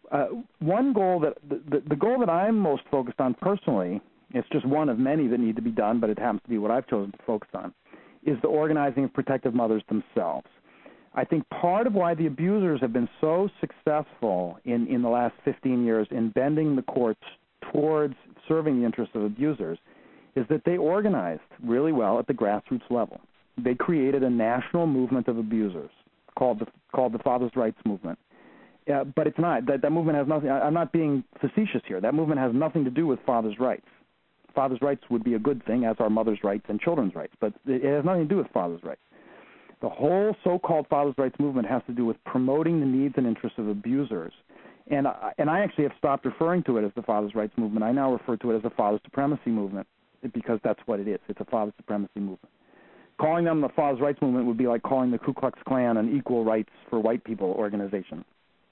uh, one goal that the, the goal that I'm most focused on personally, it's just one of many that need to be done, but it happens to be what I've chosen to focus on, is the organizing of protective mothers themselves. I think part of why the abusers have been so successful in, in the last fifteen years in bending the courts towards serving the interests of abusers is that they organized really well at the grassroots level. They created a national movement of abusers called the called the Fathers' Rights Movement. Uh, but it's not. That, that movement has nothing. I, I'm not being facetious here. That movement has nothing to do with fathers' rights. Fathers' rights would be a good thing, as are mothers' rights and children's rights, but it has nothing to do with fathers' rights. The whole so-called Fathers' Rights Movement has to do with promoting the needs and interests of abusers. And I, and I actually have stopped referring to it as the Fathers' Rights Movement. I now refer to it as the Father Supremacy Movement because that's what it is. It's a Father Supremacy Movement. Calling them the Fathers' Rights Movement would be like calling the Ku Klux Klan an equal rights for white people organization.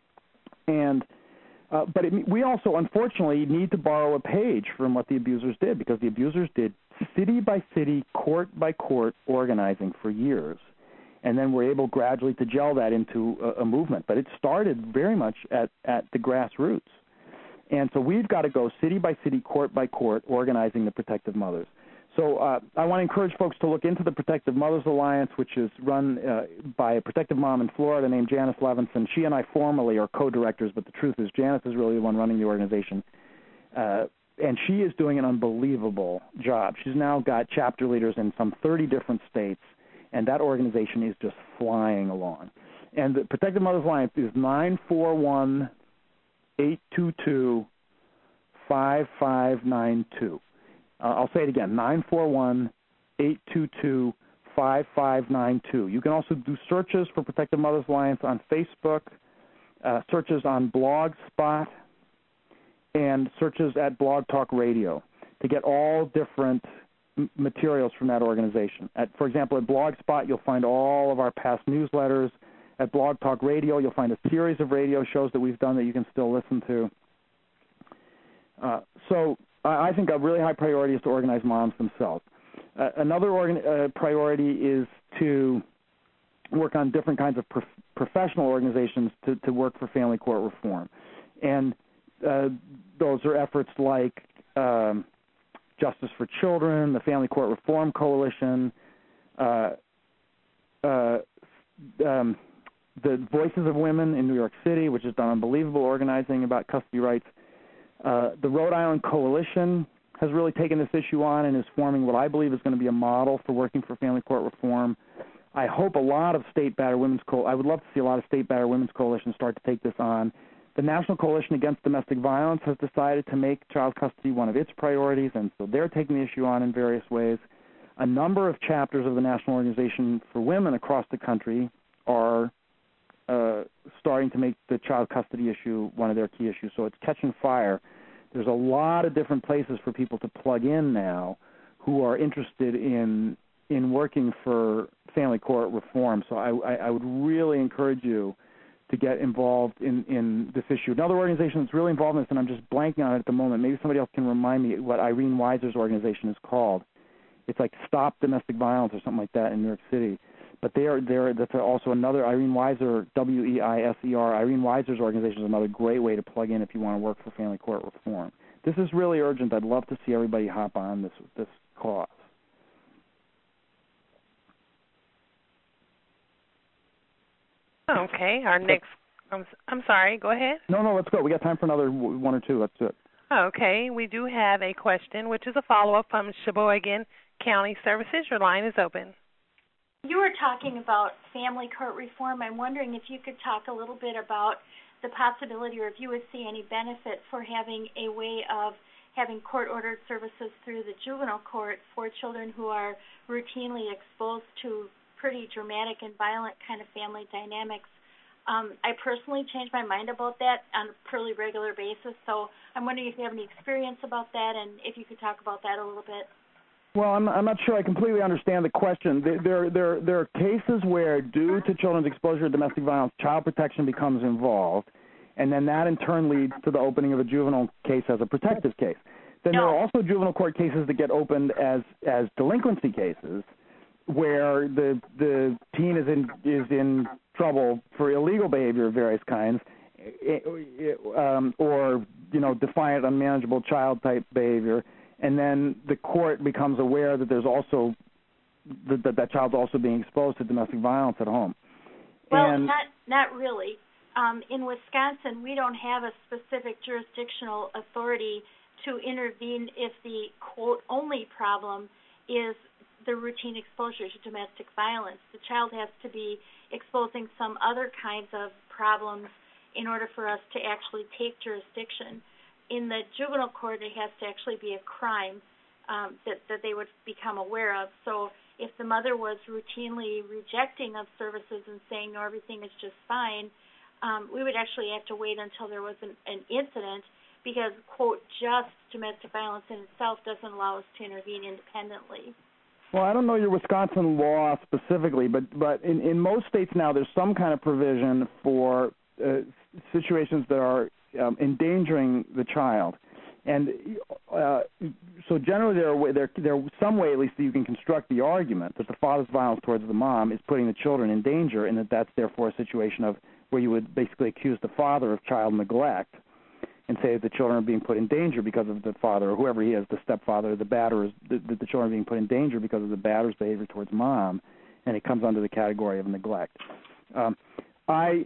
And uh, but it, we also, unfortunately, need to borrow a page from what the abusers did, because the abusers did city by city, court by court organizing for years. And then we're able gradually to gel that into a, a movement. But it started very much at, at the grassroots. And so we've got to go city by city, court by court, organizing the protective mothers. So uh, I want to encourage folks to look into the Protective Mothers Alliance, which is run uh, by a protective mom in Florida named Janice Levinson. She and I formally are co-directors, but the truth is Janice is really the one running the organization. Uh, and she is doing an unbelievable job. She's now got chapter leaders in some thirty different states, and that organization is just flying along. And the Protective Mothers Alliance is nine four one, eight two two, five five nine two. Uh, I'll say it again, nine four one, eight two two, five five nine two. You can also do searches for Protective Mothers Alliance on Facebook, uh, searches on Blogspot, and searches at Blog Talk Radio to get all different m- materials from that organization. At, for example, at Blogspot, you'll find all of our past newsletters. At Blog Talk Radio, you'll find a series of radio shows that we've done that you can still listen to. Uh, so I think a really high priority is to organize moms themselves. Uh, another organ- uh, priority is to work on different kinds of prof- professional organizations to, to work for family court reform. And uh, those are efforts like um, Justice for Children, the Family Court Reform Coalition, uh, uh, um, the Voices of Women in New York City, which has done unbelievable organizing about custody rights. Uh, the Rhode Island Coalition has really taken this issue on and is forming what I believe is going to be a model for working for family court reform. I hope a lot of state battered women's co- I would love to see a lot of state battered women's coalitions start to take this on. The National Coalition Against Domestic Violence has decided to make child custody one of its priorities, and so they're taking the issue on in various ways. A number of chapters of the National Organization for Women across the country are Uh, starting to make the child custody issue one of their key issues. So it's catching fire. There's a lot of different places for people to plug in now who are interested in in working for family court reform. So I, I, I would really encourage you to get involved in, in this issue. Another organization that's really involved in this, and I'm just blanking on it at the moment, maybe somebody else can remind me what Irene Weiser's organization is called. It's like Stop Domestic Violence or something like that in New York City. But they are there. That's also another Irene Weiser, W E I S E R. Irene Weiser's organization is another great way to plug in if you want to work for family court reform. This is really urgent. I'd love to see everybody hop on this this cause. Okay. Our next. I'm I'm sorry. Go ahead. No, no. Let's go. We got time for another one or two. Let's do it. Okay. We do have a question, which is a follow-up from Sheboygan County Services. Your line is open. You were talking about family court reform. I'm wondering if you could talk a little bit about the possibility, or if you would see any benefit for having a way of having court-ordered services through the juvenile court for children who are routinely exposed to pretty dramatic and violent kind of family dynamics. Um, I personally change my mind about that on a pretty regular basis, so I'm wondering if you have any experience about that and if you could talk about that a little bit. Well, I'm, I'm not sure I completely understand the question. There, there, there are cases where, due to children's exposure to domestic violence, child protection becomes involved, and then that in turn leads to the opening of a juvenile case as a protective case. Then no. There are also juvenile court cases that get opened as, as delinquency cases, where the the teen is in is in trouble for illegal behavior of various kinds, um, or, you know, defiant, unmanageable child-type behavior, and then the court becomes aware that there's also that that, that child's also being exposed to domestic violence at home. Well, and, not not really. Um, in Wisconsin, we don't have a specific jurisdictional authority to intervene if the quote only problem is the routine exposure to domestic violence. The child has to be exposing some other kinds of problems in order for us to actually take jurisdiction. In the juvenile court, it has to actually be a crime um, that, that they would become aware of. So if the mother was routinely rejecting of services and saying, no, everything is just fine, um, we would actually have to wait until there was an, an incident because, quote, just domestic violence in itself doesn't allow us to intervene independently. Well, I don't know your Wisconsin law specifically, but, but in, in most states now there's some kind of provision for uh, situations that are um, endangering the child. And uh, so generally there are, there, there some way at least that you can construct the argument that the father's violence towards the mom is putting the children in danger and that that's therefore a situation of where you would basically accuse the father of child neglect and say that the children are being put in danger because of the father or whoever he is, the stepfather, the batterers, that the, the children are being put in danger because of the batter's behavior towards mom, and it comes under the category of neglect. Um, I,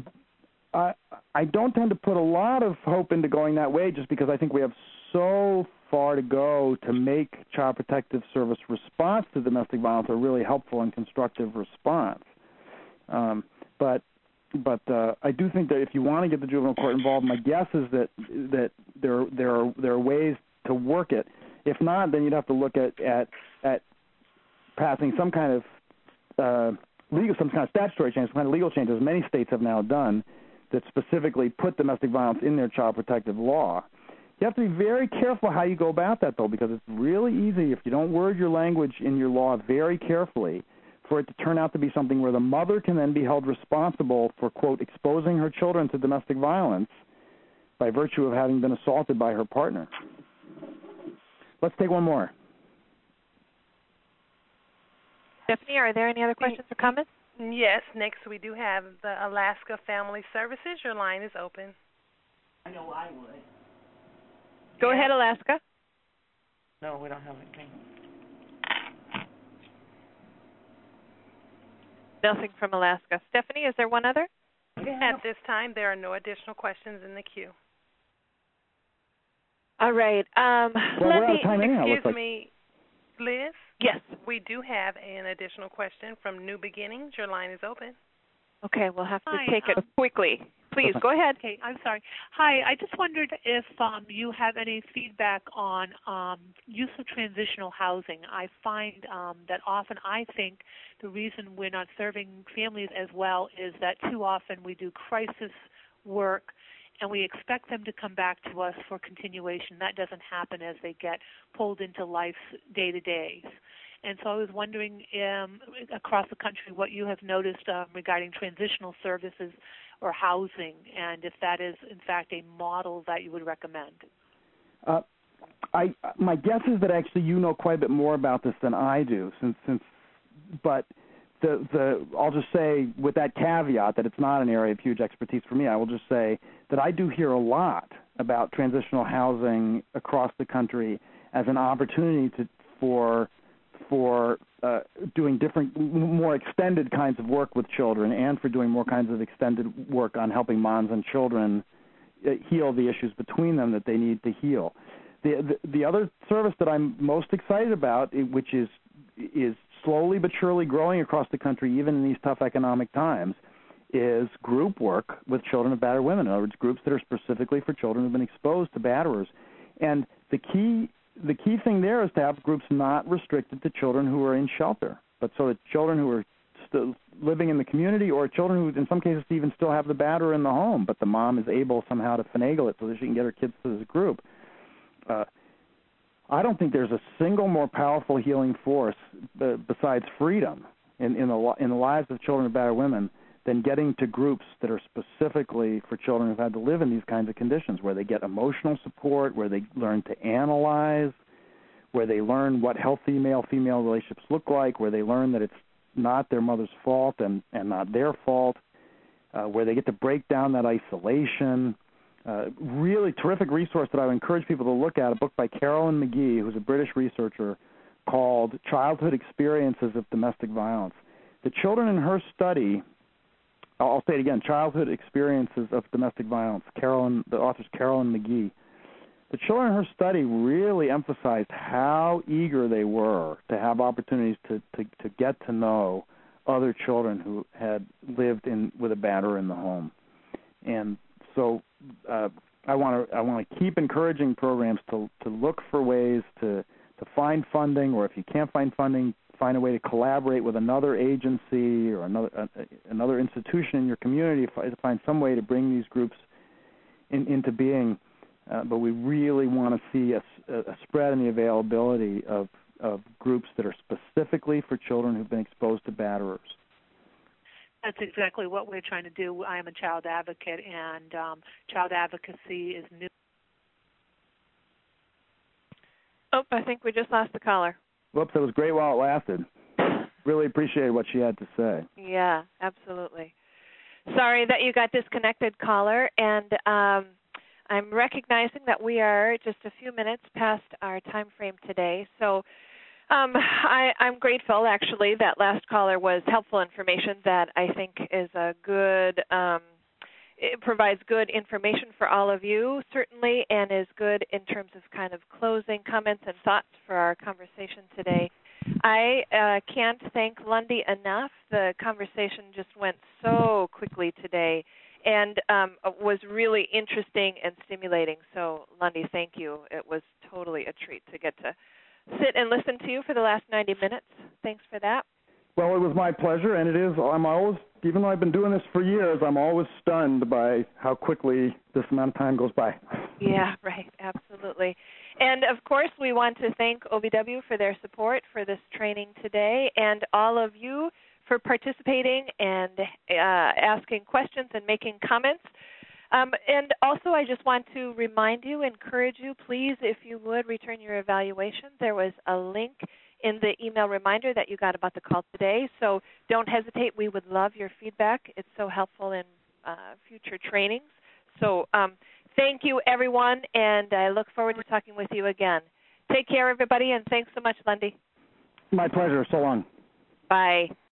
I I don't tend to put a lot of hope into going that way just because I think we have so far to go to make Child Protective Service response to domestic violence a really helpful and constructive response. Um, but But uh, I do think that if you want to get the juvenile court involved, my guess is that that there there are there are ways to work it. If not, then you'd have to look at at, at passing some kind of uh, legal, some kind of statutory change, some kind of legal change, as many states have now done, that specifically put domestic violence in their child protective law. You have to be very careful how you go about that, though, because it's really easy if you don't word your language in your law very carefully for it to turn out to be something where the mother can then be held responsible for, quote, exposing her children to domestic violence by virtue of having been assaulted by her partner. Let's take one more. Stephanie, are there any other questions or comments? Yes, next we do have the Alaska Family Services. Your line is open. I know I would. Go yeah. ahead, Alaska. No, we don't have anything. Nothing from Alaska. Stephanie, is there one other? At this time, there are no additional questions in the queue. All right. Um, well, let we're me, out of time anyhow, excuse like. me, Liz? Yes. We do have an additional question from New Beginnings. Your line is open. Okay, we'll have to Hi, take it um, quickly. Please, go ahead. Okay, I'm sorry. Hi, I just wondered if um, you have any feedback on um, use of transitional housing. I find um, that often I think the reason we're not serving families as well is that too often we do crisis work and we expect them to come back to us for continuation. That doesn't happen as they get pulled into life's day-to-days. And so I was wondering um, across the country what you have noticed um, regarding transitional services or housing, and if that is, in fact, a model that you would recommend. Uh, I my guess is that actually you know quite a bit more about this than I do, since since. But the the I'll just say with that caveat that it's not an area of huge expertise for me. I will just say that I do hear a lot about transitional housing across the country as an opportunity to for for uh, doing different, more extended kinds of work with children and for doing more kinds of extended work on helping moms and children uh, heal the issues between them that they need to heal. The, the, the other service that I'm most excited about, which is is slowly but surely growing across the country, even in these tough economic times, is group work with children of battered women. In other words, groups that are specifically for children who have been exposed to batterers. And the key The key thing there is to have groups not restricted to children who are in shelter, but so that children who are still living in the community or children who in some cases even still have the batterer in the home, but the mom is able somehow to finagle it so that she can get her kids to this group. Uh, I don't think there's a single more powerful healing force uh, besides freedom in, in, the, in the lives of children of battered women than getting to groups that are specifically for children who've had to live in these kinds of conditions, where they get emotional support, where they learn to analyze, where they learn what healthy male-female relationships look like, where they learn that it's not their mother's fault and, and not their fault. uh, where they get to break down that isolation. Uh, really terrific resource that I would encourage people to look at, a book by Carolyn McGee, who's a British researcher, called Childhood Experiences of Domestic Violence. The children in her study, I'll say it again, Childhood Experiences of Domestic Violence, Carolyn, the author's Carolyn McGee. The children in her study really emphasized how eager they were to have opportunities to, to, to get to know other children who had lived in with a batterer in the home. And so uh, I want to I want to keep encouraging programs to to look for ways to to find funding, or if you can't find funding, find a way to collaborate with another agency or another uh, another institution in your community to find some way to bring these groups in, into being. Uh, but we really want to see a, a spread in the availability of, of groups that are specifically for children who've been exposed to batterers. That's exactly what we're trying to do. I am a child advocate, and um, child advocacy is new. Oh, I think we just lost the caller. Whoops, it was great while it lasted. Really appreciated what she had to say. Yeah, absolutely. Sorry that you got disconnected, caller, and um, I'm recognizing that we are just a few minutes past our time frame today. So um, I, I'm grateful, actually, that last caller was helpful information that I think is a good, um, it provides good information for all of you, certainly, and is good in terms of kind of closing comments and thoughts for our conversation today. I uh, can't thank Lundy enough. The conversation just went so quickly today, and um, was really interesting and stimulating. So, Lundy, thank you. It was totally a treat to get to sit and listen to you for the last ninety minutes. Thanks for that. Well, it was my pleasure, and it is, I'm always, even though I've been doing this for years, I'm always stunned by how quickly this amount of time goes by. Yeah, right, absolutely. And, of course, we want to thank O V W for their support for this training today, and all of you for participating and uh, asking questions and making comments. Um, and also, I just want to remind you, encourage you, please, if you would, return your evaluation. There was a link in the email reminder that you got about the call today, so don't hesitate. We would love your feedback. It's so helpful in uh, future trainings. So um, thank you, everyone, and I look forward to talking with you again. Take care, everybody, and thanks so much, Lundy. My pleasure. So long. Bye.